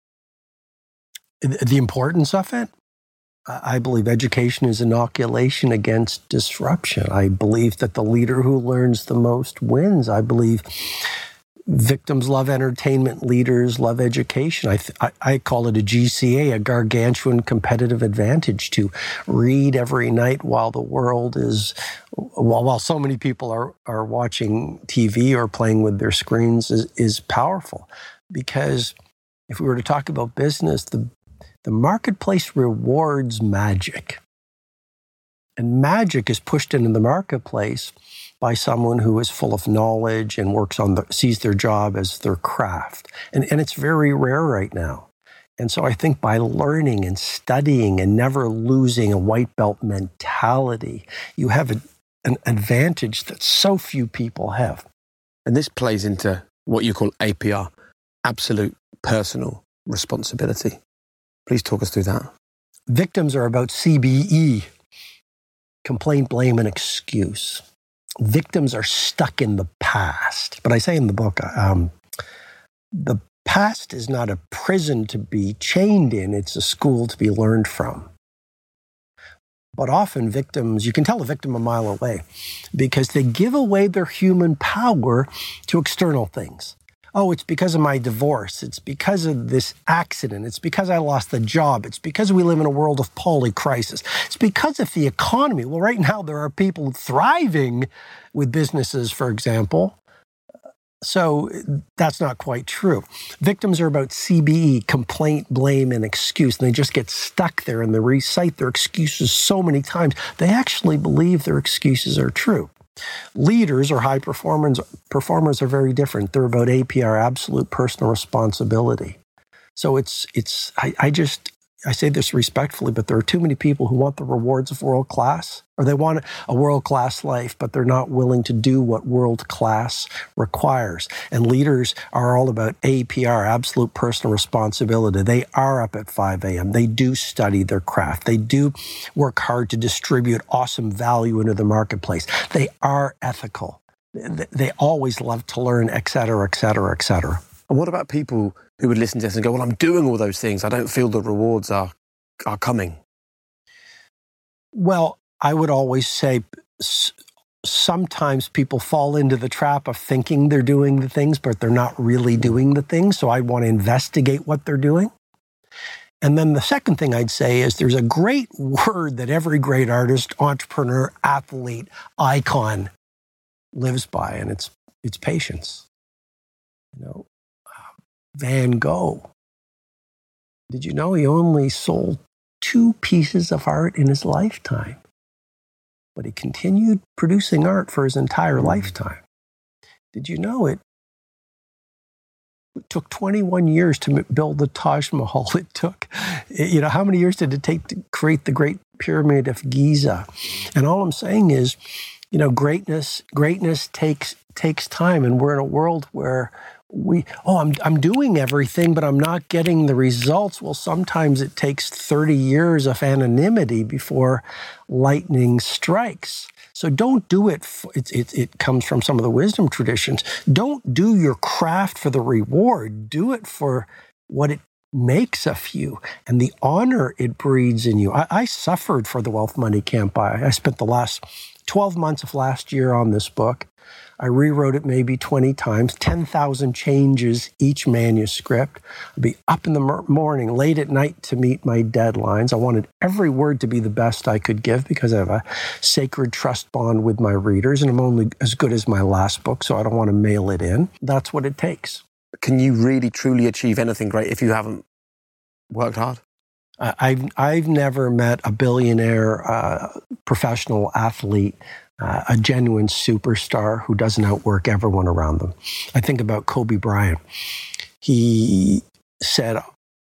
The importance of it? I believe education is inoculation against disruption. I believe that the leader who learns the most wins. I believe victims love entertainment, leaders love education. I call it a GCA, a gargantuan competitive advantage, to read every night while the world is, while so many people are watching TV or playing with their screens is powerful. Because if we were to talk about business, the marketplace rewards magic. And magic is pushed into the marketplace by someone who is full of knowledge and sees their job as their craft. And it's very rare right now. And so I think by learning and studying and never losing a white belt mentality, you have an advantage that so few people have. And this plays into what you call APR, absolute personal responsibility. Please talk us through that. Victims are about CBE, complaint, blame, and excuse. Victims are stuck in the past. But I say in the book, the past is not a prison to be chained in, it's a school to be learned from. But often victims, you can tell a victim a mile away because they give away their human power to external things. Oh, it's because of my divorce. It's because of this accident. It's because I lost the job. It's because we live in a world of polycrisis. It's because of the economy. Well, right now there are people thriving with businesses, for example. So that's not quite true. Victims are about CBE, complaint, blame, and excuse. And they just get stuck there and they recite their excuses so many times, they actually believe their excuses are true. Leaders or high performers are very different. They're about APR, absolute personal responsibility. So I say this respectfully, but there are too many people who want the rewards of world class, or they want a world class life, but they're not willing to do what world class requires. And leaders are all about APR, absolute personal responsibility. They are up at 5 a.m. They do study their craft. They do work hard to distribute awesome value into the marketplace. They are ethical. They always love to learn, et cetera, et cetera, et cetera. And what about people who would listen to this and go, well, I'm doing all those things. I don't feel the rewards are coming. Well, I would always say sometimes people fall into the trap of thinking they're doing the things, but they're not really doing the things. So I want to investigate what they're doing. And then the second thing I'd say is there's a great word that every great artist, entrepreneur, athlete, icon lives by, and it's patience. Van Gogh. Did you know he only sold 2 pieces of art in his lifetime? But he continued producing art for his entire lifetime. Did you know it took 21 years to build the Taj Mahal? It took, how many years did it take to create the Great Pyramid of Giza? And all I'm saying is, greatness takes time, and we're in a world where I'm doing everything, but I'm not getting the results. Well, sometimes it takes 30 years of anonymity before lightning strikes. So don't do it. It comes from some of the wisdom traditions. Don't do your craft for the reward. Do it for what it makes of you and the honor it breeds in you. I suffered for the Wealth Money Camp. I spent the last 12 months of last year on this book. I rewrote it maybe 20 times, 10,000 changes each manuscript. I'd be up in the morning, late at night to meet my deadlines. I wanted every word to be the best I could give because I have a sacred trust bond with my readers, and I'm only as good as my last book, so I don't want to mail it in. That's what it takes. Can you really, truly achieve anything great if you haven't worked hard? I've never met a billionaire professional athlete, a genuine superstar who doesn't outwork everyone around them. I think about Kobe Bryant. He said,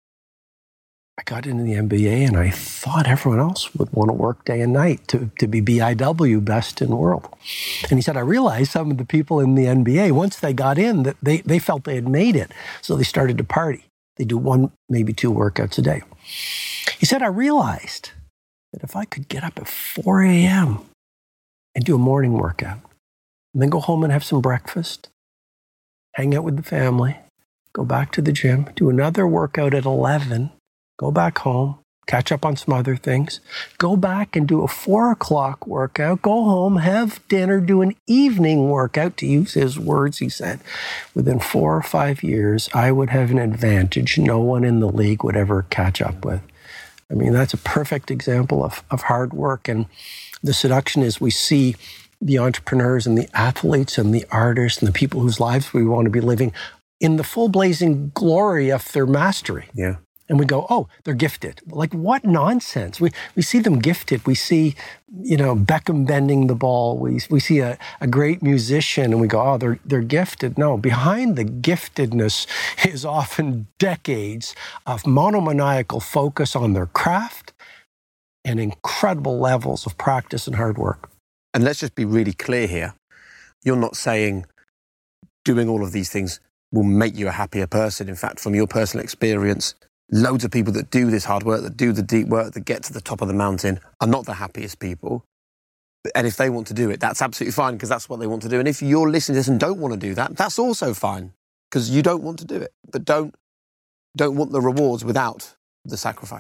I got into the NBA and I thought everyone else would want to work day and night to be BIW, best in the world. And he said, I realized some of the people in the NBA, once they got in, that they felt they had made it. So they started to party. They do 1, maybe 2 workouts a day. He said, I realized that if I could get up at 4 a.m. and do a morning workout, and then go home and have some breakfast, hang out with the family, go back to the gym, do another workout at 11, go back home, catch up on some other things, go back and do a 4 o'clock workout, go home, have dinner, do an evening workout, to use his words, he said, within 4 or 5 years, I would have an advantage no one in the league would ever catch up with. I mean, that's a perfect example of hard work. And the seduction is we see the entrepreneurs and the athletes and the artists and the people whose lives we want to be living in the full blazing glory of their mastery. Yeah. And we go, oh, they're gifted. Like, what nonsense. We see them gifted. We see, Beckham bending the ball. We see a great musician and we go, oh, they're gifted. No, behind the giftedness is often decades of monomaniacal focus on their craft and incredible levels of practice and hard work. And let's just be really clear here. You're not saying doing all of these things will make you a happier person. In fact, from your personal experience, loads of people that do this hard work, that do the deep work, that get to the top of the mountain are not the happiest people. And if they want to do it, that's absolutely fine because that's what they want to do. And if you're listening to this and don't want to do that, that's also fine because you don't want to do it. But don't want the rewards without the sacrifice.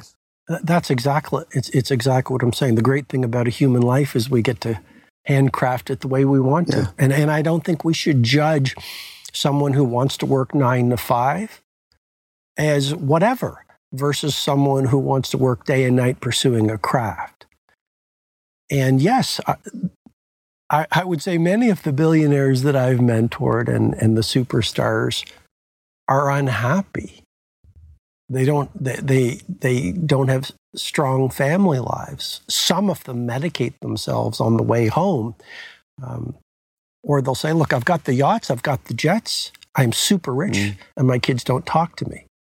That's exactly, it's exactly what I'm saying. The great thing about a human life is we get to handcraft it the way we want to. And I don't think we should judge someone who wants to work 9 to 5 as whatever versus someone who wants to work day and night pursuing a craft. And yes, I would say many of the billionaires that I've mentored and the superstars are unhappy. They don't have strong family lives. Some of them medicate themselves on the way home. Or they'll say, look, I've got the yachts, I've got the jets, I'm super rich, and my kids don't talk to me.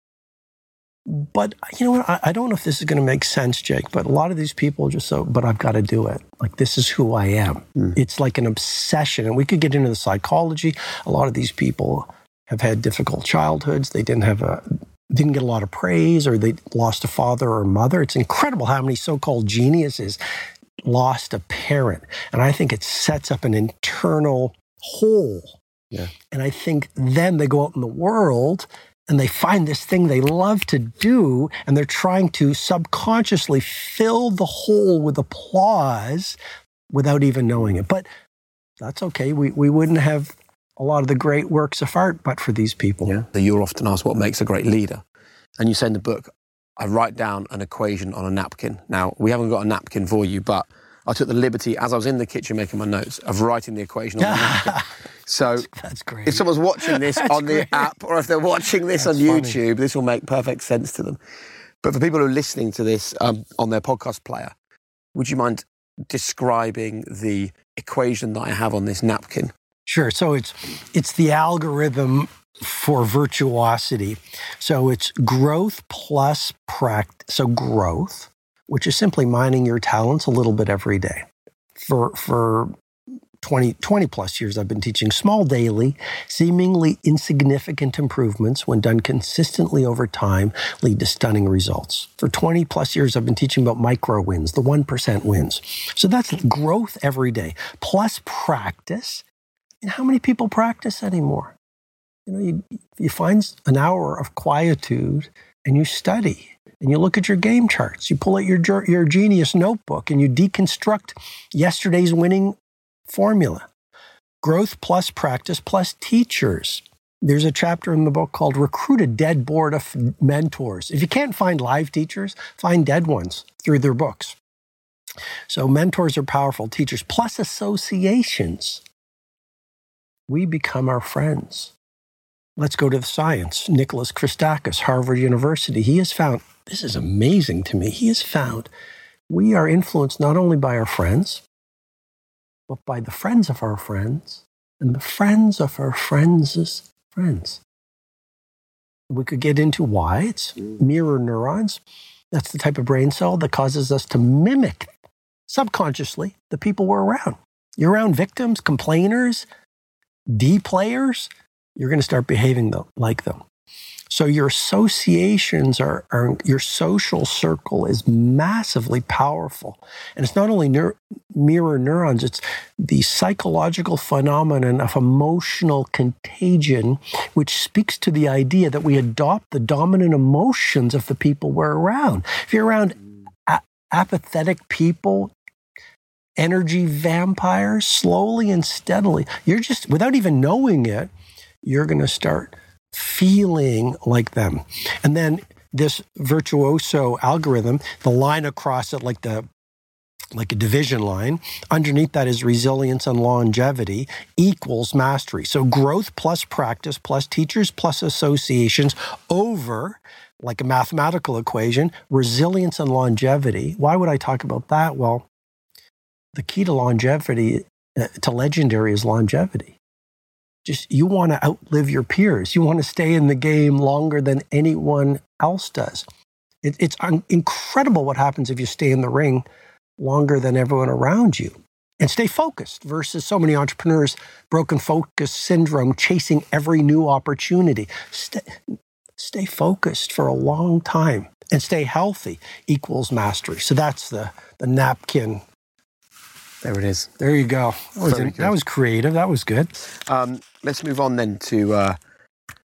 But you know what? I don't know if this is going to make sense, Jake, but a lot of these people just but I've got to do it. Like, this is who I am. It's like an obsession. And we could get into the psychology. A lot of these people have had difficult childhoods. They didn't get a lot of praise, or they lost a father or mother. It's incredible how many so-called geniuses lost a parent. And I think it sets up an internal hole. Yeah. And I think then they go out in the world and they find this thing they love to do, and they're trying to subconsciously fill the hole with applause without even knowing it. But that's okay. We wouldn't have a lot of the great works of art but for these people. Yeah. You're often asked what makes a great leader. And you say in the book, I write down an equation on a napkin. Now, we haven't got a napkin for you, but I took the liberty, as I was in the kitchen making my notes, of writing the equation on the napkin. So that's great. If someone's watching this on the app, or if they're watching this on YouTube, funny. This will make perfect sense to them. But for people who are listening to this on their podcast player, would you mind describing the equation that I have on this napkin? Sure. So it's the algorithm for virtuosity. So it's growth plus practice. So growth, which is simply mining your talents a little bit every day. For 20 plus years, I've been teaching small daily, seemingly insignificant improvements when done consistently over time lead to stunning results. For 20 plus years, I've been teaching about micro wins, the 1% wins. So that's growth every day, plus practice. And how many people practice anymore? You find an hour of quietude and you study and you look at your game charts. You pull out your Genius notebook and you deconstruct yesterday's winning formula. Growth plus practice plus teachers. There's a chapter in the book called Recruit a Dead Board of Mentors. If you can't find live teachers, find dead ones through their books. So mentors are powerful. Teachers plus associations. We become our friends. Let's go to the science. Nicholas Christakis, Harvard University. He has found, this is amazing to me, he has found we are influenced not only by our friends, but by the friends of our friends and the friends of our friends' friends. We could get into why. It's mirror neurons. That's the type of brain cell that causes us to mimic subconsciously the people we're around. You're around victims, complainers, D players, you're going to start behaving like them. So your associations are your social circle is massively powerful. And it's not only mirror neurons, it's the psychological phenomenon of emotional contagion, which speaks to the idea that we adopt the dominant emotions of the people we're around. If you're around apathetic people, energy vampires, slowly and steadily, you're just, without even knowing it, you're going to start feeling like them. And then this virtuoso algorithm, the line across it like a division line, underneath that is resilience and longevity equals mastery. So growth plus practice plus teachers plus associations over, like a mathematical equation, resilience and longevity. Why would I talk about that? Well, the key to longevity, to legendary, is longevity. Just, you want to outlive your peers. You want to stay in the game longer than anyone else does. It's incredible what happens if you stay in the ring longer than everyone around you. And stay focused versus so many entrepreneurs, broken focus syndrome, chasing every new opportunity. Stay focused for a long time and stay healthy equals mastery. So that's the napkin. There it is. There you go. That was creative. That was good. Let's move on then to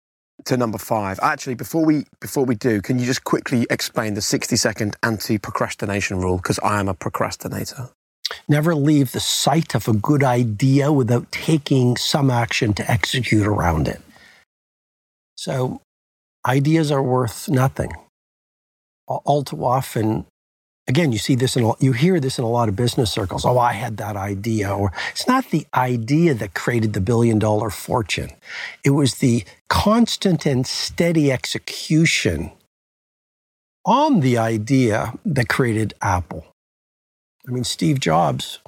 to number 5. Actually, before we do, can you just quickly explain the 60-second anti-procrastination rule? Because I am a procrastinator. Never leave the sight of a good idea without taking some action to execute around it. So ideas are worth nothing. All too often, again, you hear this in a lot of business circles. Oh, I had that idea. Or it's not the idea that created the billion-dollar fortune. It was the constant and steady execution on the idea that created Apple. I mean, Steve Jobs,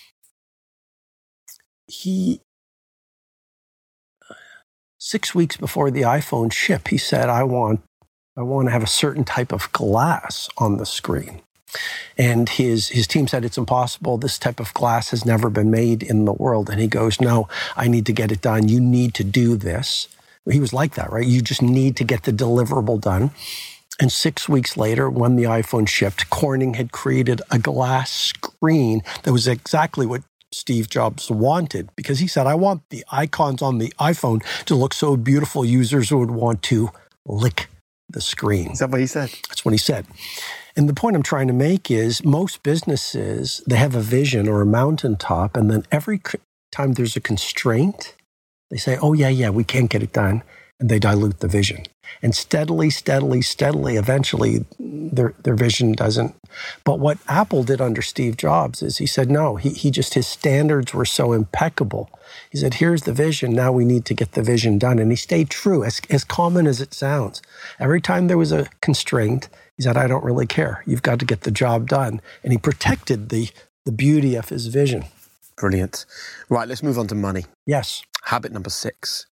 6 weeks before the iPhone shipped, he said, I want to have a certain type of glass on the screen. And his team said, it's impossible. This type of glass has never been made in the world. And he goes, no, I need to get it done. You need to do this. He was like that, right? You just need to get the deliverable done. And 6 weeks later, when the iPhone shipped, Corning had created a glass screen that was exactly what Steve Jobs wanted, because he said, I want the icons on the iPhone to look so beautiful, users would want to lick the screen. Is that what he said? That's what he said. And the point I'm trying to make is most businesses, they have a vision or a mountaintop, and then every time there's a constraint, they say, oh, yeah, we can't get it done. And they dilute the vision. And steadily, eventually, their vision doesn't. But what Apple did under Steve Jobs is he said, no, his standards were so impeccable. He said, here's the vision. Now we need to get the vision done. And he stayed true, as common as it sounds. Every time there was a constraint, he said, I don't really care. You've got to get the job done. And he protected the beauty of his vision. Brilliant. Right, let's move on to money. Yes. Habit number 6.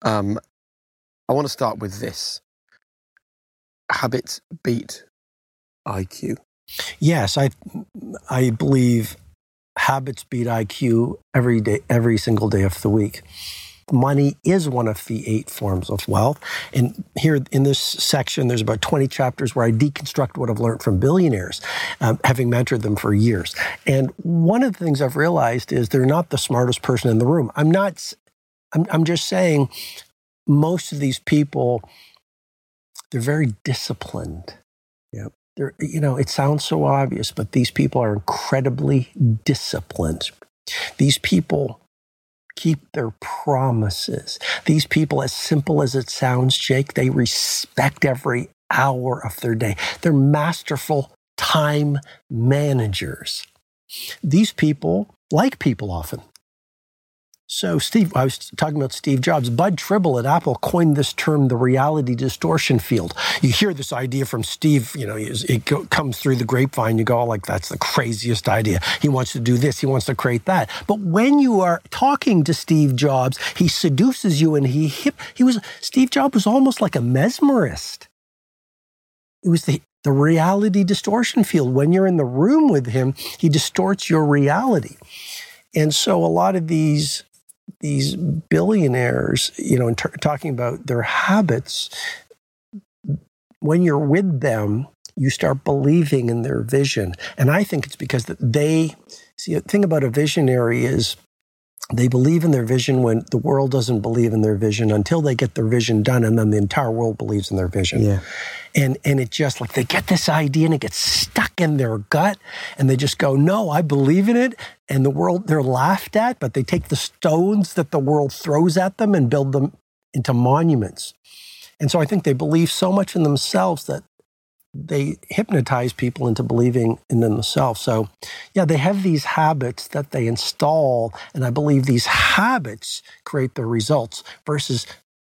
I want to start with this. Habits beat IQ. Yes, I believe habits beat IQ every day, every single day of the week. Money is one of the 8 forms of wealth. And here in this section, there's about 20 chapters where I deconstruct what I've learned from billionaires, having mentored them for years. And one of the things I've realized is they're not the smartest person in the room. I'm just saying, most of these people, they're very disciplined. Yep. It sounds so obvious, but these people are incredibly disciplined. These people keep their promises. These people, as simple as it sounds, Jake, they respect every hour of their day. They're masterful time managers. These people like people often. So I was talking about Steve Jobs. Bud Tribble at Apple coined this term, the reality distortion field. You hear this idea from Steve, it comes through the grapevine. You go, like, that's the craziest idea. He wants to do this. He wants to create that. But when you are talking to Steve Jobs, he seduces you, and Steve Jobs was almost like a mesmerist. It was the reality distortion field. When you're in the room with him, he distorts your reality. And so a lot of these billionaires, talking about their habits, when you're with them, you start believing in their vision. And I think it's because the thing about a visionary is they believe in their vision when the world doesn't believe in their vision until they get their vision done, and then the entire world believes in their vision. Yeah. And it just like they get this idea and it gets stuck in their gut and they just go, no, I believe in it. And the world, they're laughed at, but they take the stones that the world throws at them and build them into monuments. And so I think they believe so much in themselves that they hypnotize people into believing in themselves. So, yeah, they have these habits that they install, and I believe these habits create the results versus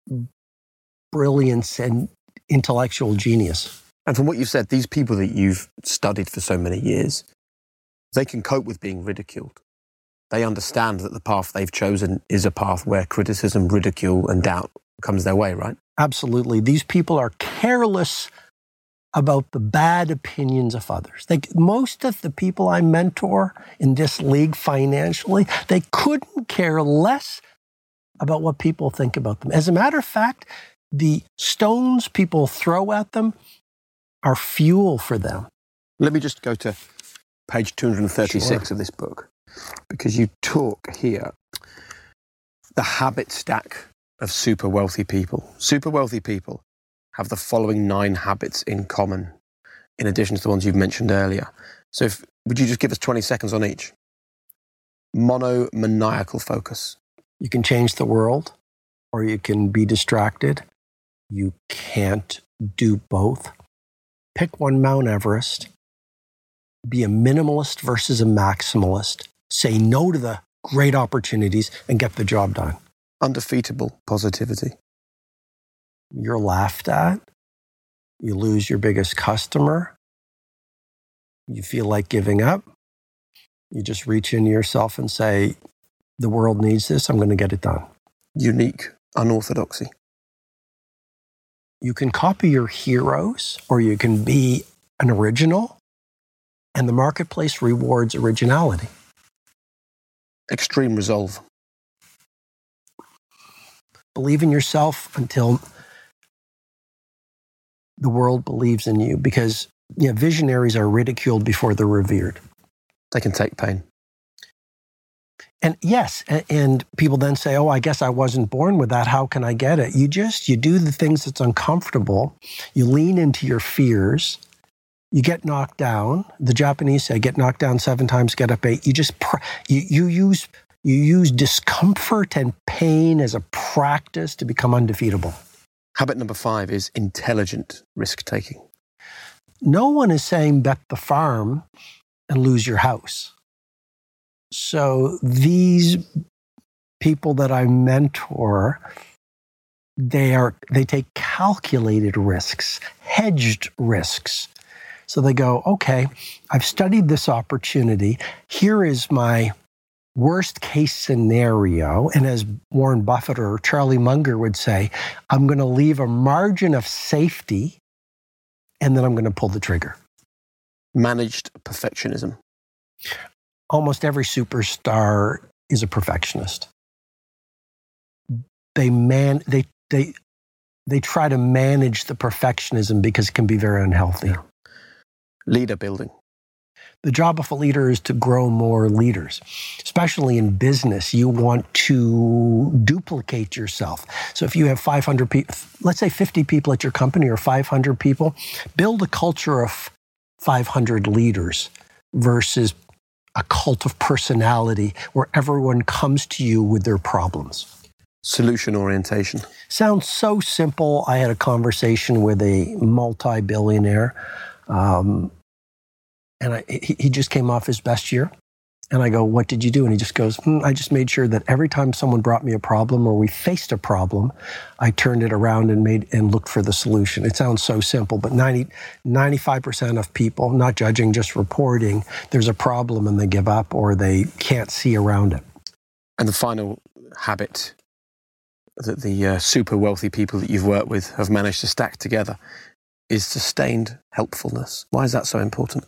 brilliance and intellectual genius. And from what you've said, these people that you've studied for so many years, they can cope with being ridiculed. They understand that the path they've chosen is a path where criticism, ridicule, and doubt comes their way, right? Absolutely. These people are careless about the bad opinions of others. Most of the people I mentor in this league financially, they couldn't care less about what people think about them. As a matter of fact, the stones people throw at them are fuel for them. Let me just go to page 236 of this book, because you talk here, the habit stack of super wealthy people. Super wealthy people have the following 9 habits in common, in addition to the ones you've mentioned earlier. So would you just give us 20 seconds on each? Monomaniacal focus. You can change the world, or you can be distracted. You can't do both. Pick one Mount Everest. Be a minimalist versus a maximalist. Say no to the great opportunities and get the job done. Undefeatable positivity. You're laughed at. You lose your biggest customer. You feel like giving up. You just reach into yourself and say, the world needs this. I'm going to get it done. Unique unorthodoxy. You can copy your heroes, or you can be an original, and the marketplace rewards originality. Extreme resolve. Believe in yourself until the world believes in you, because visionaries are ridiculed before they're revered. They can take pain. And yes, and people then say, oh, I guess I wasn't born with that. How can I get it? You do the things that's uncomfortable. You lean into your fears. You get knocked down. The Japanese say, get knocked down 7 times, get up 8. You use discomfort and pain as a practice to become undefeatable. Habit number 5 is intelligent risk-taking. No one is saying bet the farm and lose your house. So these people that I mentor, they take calculated risks, hedged risks. So they go, okay, I've studied this opportunity. Here is my worst case scenario. And as Warren Buffett or Charlie Munger would say, I'm going to leave a margin of safety, and then I'm going to pull the trigger. Managed perfectionism. Almost every superstar is a perfectionist. They try to manage the perfectionism because it can be very unhealthy. Leader building. The job of a leader is to grow more leaders. Especially in business, you want to duplicate yourself. So if you have 500 people, let's say 50 people at your company or 500 people, build a culture of 500 leaders versus a cult of personality where everyone comes to you with their problems. Solution orientation. Sounds so simple. I had a conversation with a multi-billionaire, and he just came off his best year. And I go, what did you do? And he just goes, I just made sure that every time someone brought me a problem or we faced a problem, I turned it around and looked for the solution. It sounds so simple, but 95% of people, not judging, just reporting, there's a problem and they give up or they can't see around it. And the final habit that the super wealthy people that you've worked with have managed to stack together is sustained helpfulness. Why is that so important?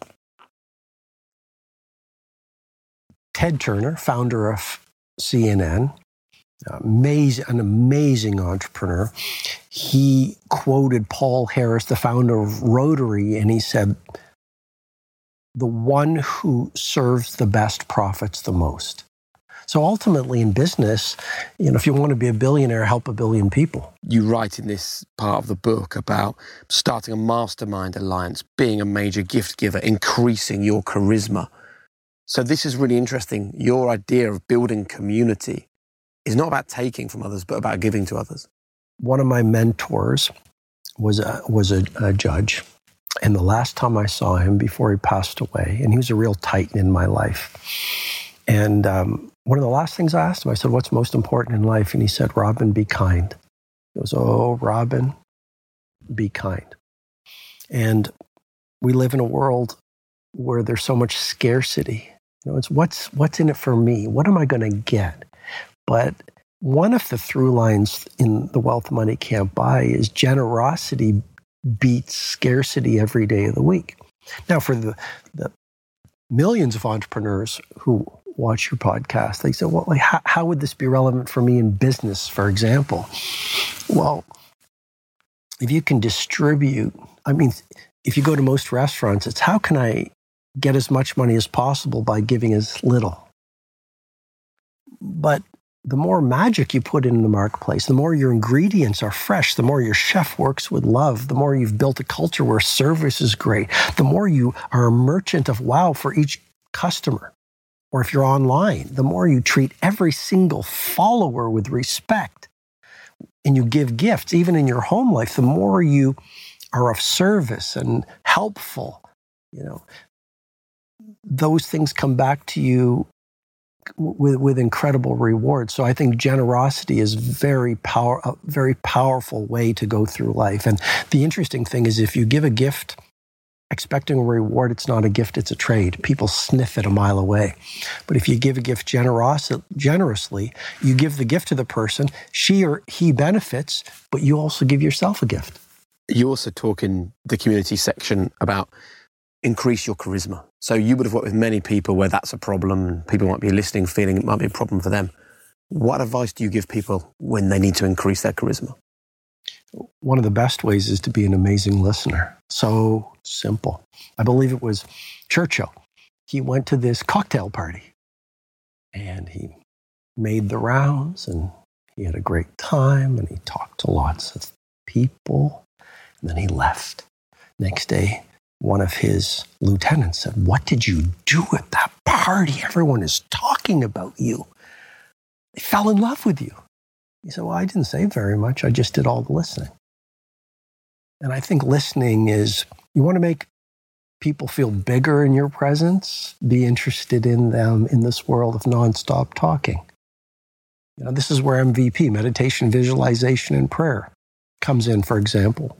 Ted Turner, founder of CNN, an amazing entrepreneur, he quoted Paul Harris, the founder of Rotary, and he said, the one who serves the best profits the most. So ultimately in business, if you want to be a billionaire, help a billion people. You write in this part of the book about starting a mastermind alliance, being a major gift giver, increasing your charisma. So this is really interesting. Your idea of building community is not about taking from others, but about giving to others. One of my mentors was a judge. And the last time I saw him before he passed away, and he was a real titan in my life. And one of the last things I asked him, I said, what's most important in life? And he said, Robin, be kind. He goes, oh, Robin, be kind. And we live in a world where there's so much scarcity. It's what's in it for me? What am I going to get? But one of the through lines in The Wealth Money Can't Buy is generosity beats scarcity every day of the week. Now, for the millions of entrepreneurs who watch your podcast, they say, well, how would this be relevant for me in business, for example? Well, if you can distribute, if you go to most restaurants, it's how can I get as much money as possible by giving as little? But the more magic you put in the marketplace, the more your ingredients are fresh, the more your chef works with love, the more you've built a culture where service is great, the more you are a merchant of wow for each customer. Or if you're online, the more you treat every single follower with respect and you give gifts, even in your home life, the more you are of service and helpful, those things come back to you with incredible rewards. So I think generosity is a very powerful way to go through life. And the interesting thing is if you give a gift expecting a reward, it's not a gift, it's a trade. People sniff it a mile away. But if you give a gift generously, you give the gift to the person, she or he benefits, but you also give yourself a gift. You also talk in the community section about increase your charisma. So you would have worked with many people where that's a problem and people might be listening, feeling it might be a problem for them. What advice do you give people when they need to increase their charisma? One of the best ways is to be an amazing listener. So simple. I believe it was Churchill. He went to this cocktail party and he made the rounds and he had a great time and he talked to lots of people and then he left. Next day, one of his lieutenants said, "What did you do at that party? Everyone is talking about you. They fell in love with you." He said, "Well, I didn't say very much. I just did all the listening." And I think listening is, you want to make people feel bigger in your presence, be interested in them in this world of nonstop talking. This is where MVP, meditation, visualization, and prayer comes in, for example.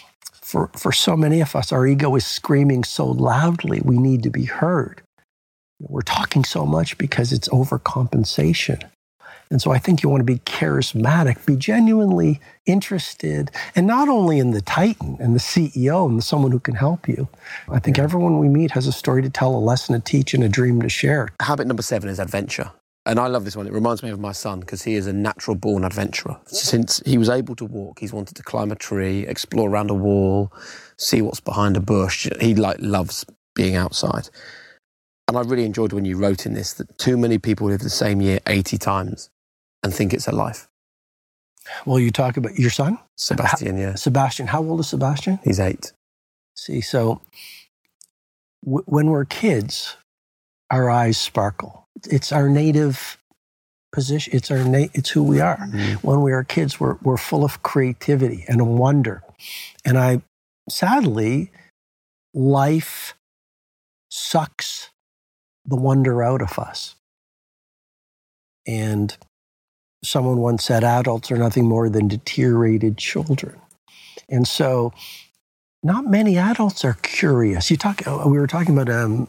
For so many of us, our ego is screaming so loudly, we need to be heard. We're talking so much because it's overcompensation. And so I think you want to be charismatic, be genuinely interested, and not only in the titan and the CEO and someone who can help you. I think everyone we meet has a story to tell, a lesson to teach, and a dream to share. Habit number 7 is adventure. And I love this one. It reminds me of my son because he is a natural born adventurer. Since he was able to walk, he's wanted to climb a tree, explore around a wall, see what's behind a bush. He loves being outside. And I really enjoyed when you wrote in this that too many people live the same year 80 times and think it's a life. Well, you talk about your son? Sebastian, yeah. Sebastian. How old is Sebastian? He's 8. See, so when we're kids, our eyes sparkle. It's our native position. It's who we are. Mm-hmm. When we are kids, we're full of creativity and wonder. And sadly, life sucks the wonder out of us. And someone once said, adults are nothing more than deteriorated children. And so not many adults are curious. We were talking about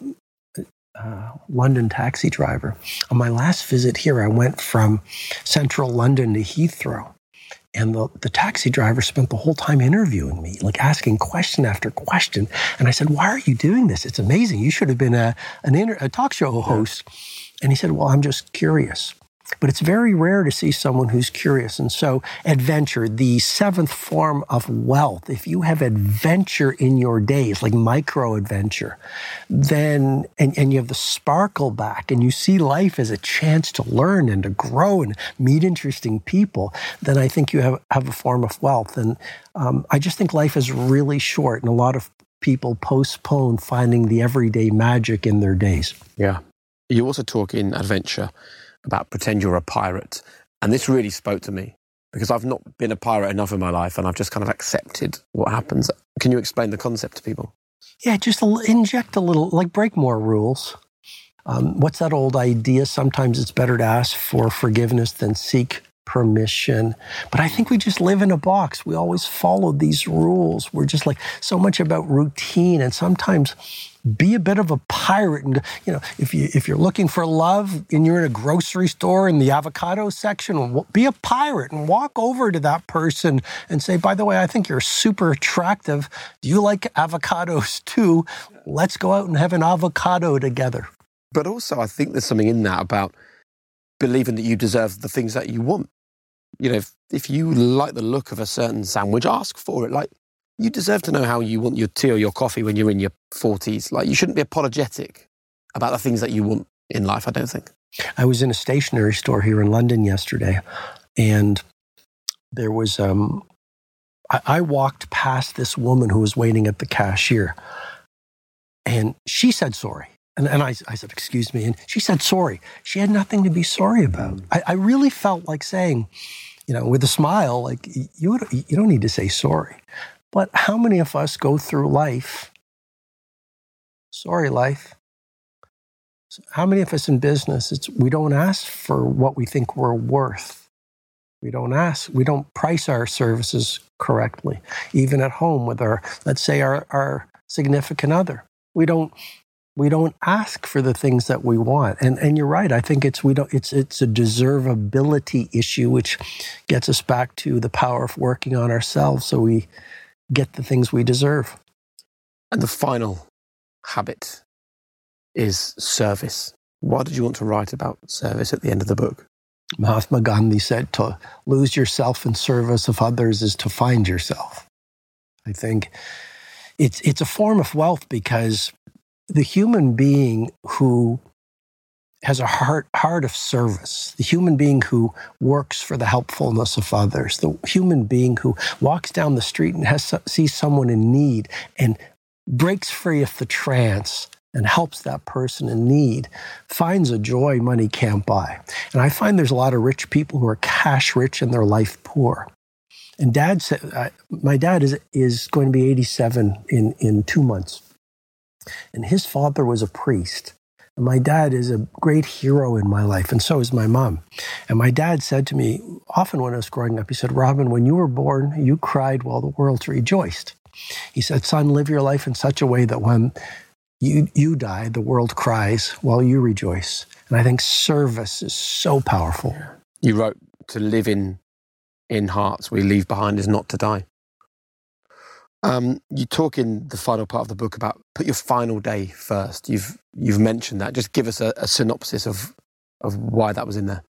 London taxi driver. On my last visit here, I went from central London to Heathrow. And the taxi driver spent the whole time interviewing me, asking question after question. And I said, "Why are you doing this? It's amazing. You should have been a talk show host." And he said, "Well, I'm just curious." But it's very rare to see someone who's curious. And so adventure, the 7th form of wealth, if you have adventure in your days, like micro adventure, then, and you have the sparkle back and you see life as a chance to learn and to grow and meet interesting people, then I think you have a form of wealth. And I just think life is really short and a lot of people postpone finding the everyday magic in their days. Yeah. You also talk in Adventure about pretend you're a pirate. And this really spoke to me because I've not been a pirate enough in my life and I've just kind of accepted what happens. Can you explain the concept to people? Yeah, just inject a little, break more rules. What's that old idea? Sometimes it's better to ask for forgiveness than seek permission. But I think we just live in a box. We always follow these rules. We're just so much about routine, and sometimes be a bit of a pirate. And if you're looking for love and you're in a grocery store in the avocado section, be a pirate and walk over to that person and say, "By the way, I think you're super attractive. Do you like avocados too? Let's go out and have an avocado together." But also, I think there's something in that about believing that you deserve the things that you want. If you like the look of a certain sandwich, ask for it. You deserve to know how you want your tea or your coffee when you're in your 40s. You shouldn't be apologetic about the things that you want in life, I don't think. I was in a stationery store here in London yesterday, and there was, I walked past this woman who was waiting at the cashier, and she said sorry. And I said, excuse me, and she said sorry. She had nothing to be sorry about. I really felt like saying, with a smile, like, you don't need to say sorry. But how many of us go through life, sorry life? How many of us in business, we don't ask for what we think we're worth. We don't price our services correctly. Even at home with let's say our significant other. We don't ask for the things that we want. And you're right. I think it's a deservability issue, which gets us back to the power of working on ourselves so we get the things we deserve. And the final habit is service. Why did you want to write about service at the end of the book? Mahatma Gandhi said to lose yourself in service of others is to find yourself. I think it's a form of wealth because the human being who has a heart of service, the human being who works for the helpfulness of others, the human being who walks down the street and sees someone in need and breaks free of the trance and helps that person in need, finds a joy money can't buy. And I find there's a lot of rich people who are cash rich and their life poor. And Dad said, my dad is going to be 87 in 2 months. And his father was a priest. And my dad is a great hero in my life, and so is my mom. And my dad said to me, often when I was growing up, he said, Robin, when you were born, you cried while the world rejoiced. He said, son, live your life in such a way that when you die, the world cries while you rejoice. And I think service is so powerful. You wrote, to live in hearts we leave behind is not to die. You talk in the final part of the book about put your final day first. You've mentioned that. Just give us a synopsis of why that was in there.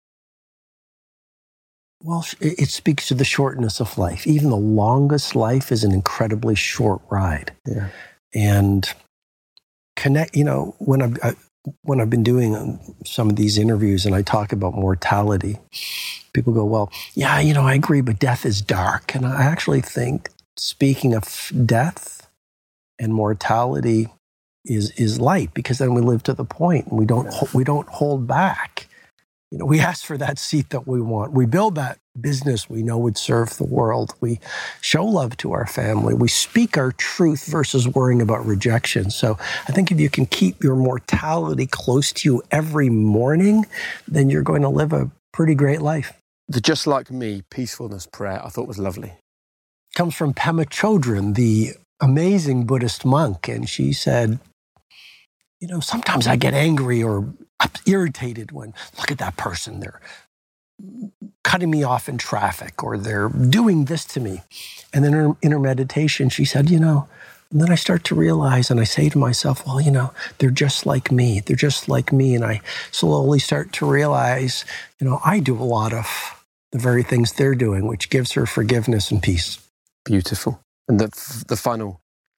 Well, it speaks to the shortness of life. Even the longest life is an incredibly short ride. Yeah. And connect, when I've been doing some of these interviews and I talk about mortality, people go, well, yeah, I agree, but death is dark. And I actually think, speaking of death and mortality, is light, because then we live to the point and we don't hold back. We ask for that seat that we want. We build that business we know would serve the world. We show love to our family. We speak our truth versus worrying about rejection. So I think if you can keep your mortality close to you every morning, then you're going to live a pretty great life. The Just Like Me peacefulness prayer I thought was lovely. Comes from Pema Chodron, the amazing Buddhist monk. And she said, sometimes I get angry or irritated when, look at that person, they're cutting me off in traffic or they're doing this to me. And then in her meditation, she said, and then I start to realize, and I say to myself, well, they're just like me. They're just like me. And I slowly start to realize, I do a lot of the very things they're doing, which gives her forgiveness and peace. Beautiful. And the final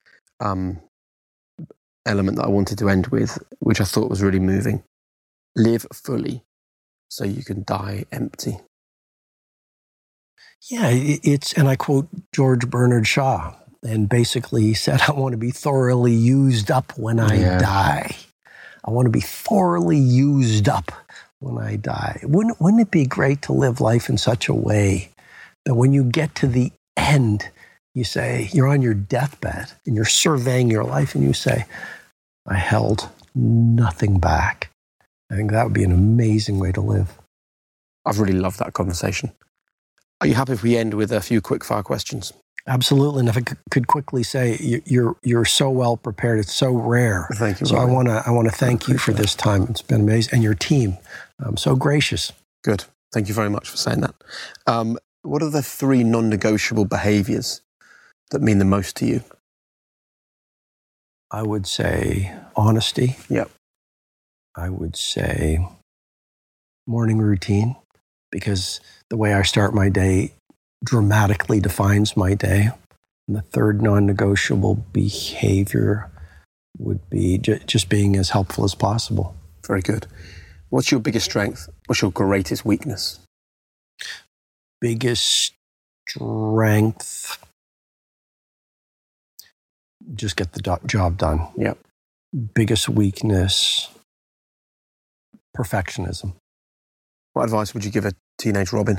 element that I wanted to end with, which I thought was really moving. Live fully so you can die empty. Yeah, and I quote George Bernard Shaw, and basically he said, I want to be thoroughly used up when I die. I want to be thoroughly used up when I die. Wouldn't it be great to live life in such a way that when you get to the end, you say, you're on your deathbed and you're surveying your life and you say, I held nothing back. I think that would be an amazing way to live. I've really loved that conversation. Are you happy if we end with a few quick fire questions? Absolutely. And if I could quickly say, you're so well prepared. It's so rare. Thank you. So I want to thank you for this time. It's been amazing. And your team, so gracious. Good. Thank you very much for saying that. What are the 3 non-negotiable behaviors that mean the most to you? I would say honesty. Yep. I would say morning routine, because the way I start my day dramatically defines my day. And the 3rd non-negotiable behavior would be just being as helpful as possible. Very good. What's your biggest strength? What's your greatest weakness? Biggest strength, just get the job done. Yep. Biggest weakness, perfectionism. What advice would you give a teenage Robin?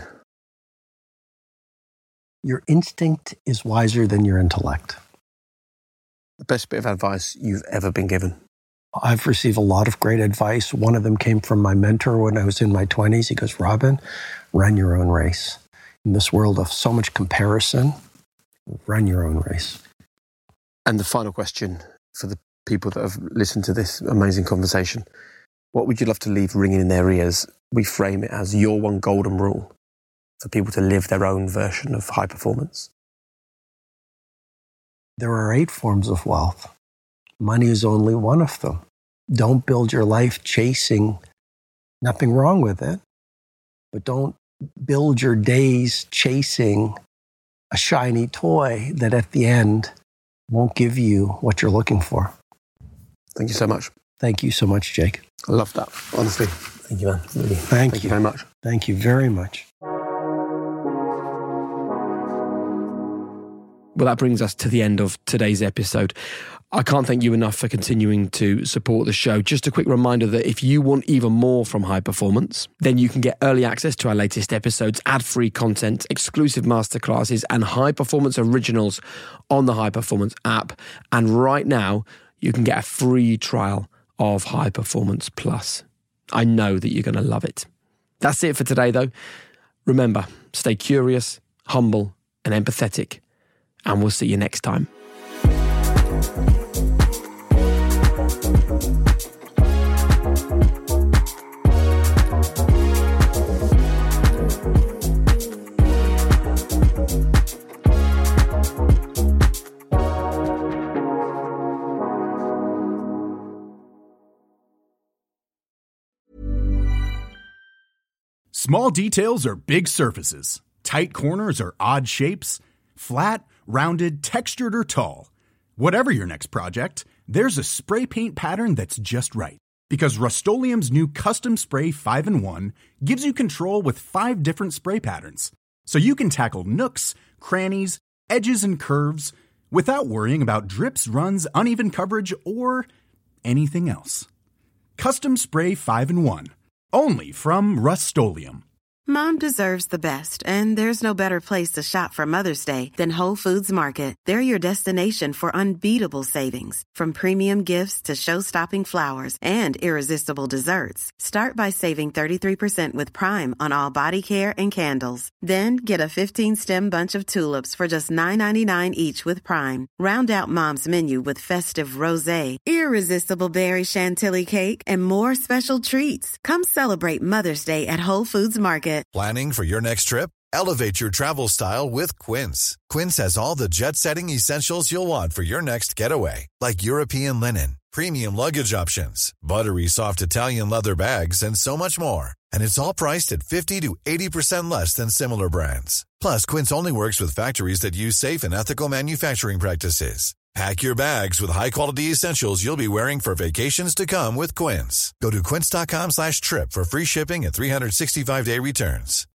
Your instinct is wiser than your intellect. The best bit of advice you've ever been given? I've received a lot of great advice. One of them came from my mentor when I was in my 20s. He goes, Robin, run your own race. In this world of so much comparison, run your own race. And the final question for the people that have listened to this amazing conversation, what would you love to leave ringing in their ears? We frame it as your one golden rule for people to live their own version of high performance. There are 8 forms of wealth. Money is only one of them. Don't build your life chasing, nothing wrong with it, but don't build your days chasing a shiny toy that at the end won't give you what you're looking for. Thank you so much. Thank you so much, Jake. I love that, honestly. Thank you, man. Really. Thank you very much. Thank you very much. Well, that brings us to the end of today's episode. I can't thank you enough for continuing to support the show. Just a quick reminder that if you want even more from High Performance, then you can get early access to our latest episodes, ad-free content, exclusive masterclasses, and High Performance originals on the High Performance app. And right now, you can get a free trial of High Performance Plus. I know that you're going to love it. That's it for today, though. Remember, stay curious, humble, and empathetic. And we'll see you next time. Small details are big surfaces. Tight corners are odd shapes. Flat, rounded, textured, or tall. Whatever your next project, there's a spray paint pattern that's just right. Because Rust-Oleum's new Custom Spray 5-in-1 gives you control with 5 different spray patterns. So you can tackle nooks, crannies, edges, and curves without worrying about drips, runs, uneven coverage, or anything else. Custom Spray 5-in-1. Only from Rust-Oleum. Mom deserves the best, and there's no better place to shop for Mother's Day than Whole Foods Market. They're your destination for unbeatable savings, from premium gifts to show-stopping flowers and irresistible desserts. Start by saving 33% with Prime on all body care and candles. Then get a 15-stem bunch of tulips for just $9.99 each with Prime. Round out Mom's menu with festive rosé, irresistible berry chantilly cake, and more special treats. Come celebrate Mother's Day at Whole Foods Market. Planning for your next trip? Elevate your travel style with Quince. Quince has all the jet-setting essentials you'll want for your next getaway, like European linen, premium luggage options, buttery soft Italian leather bags, and so much more. And it's all priced at 50 to 80% less than similar brands. Plus, Quince only works with factories that use safe and ethical manufacturing practices. Pack your bags with high-quality essentials you'll be wearing for vacations to come with Quince. Go to quince.com/trip for free shipping and 365-day returns.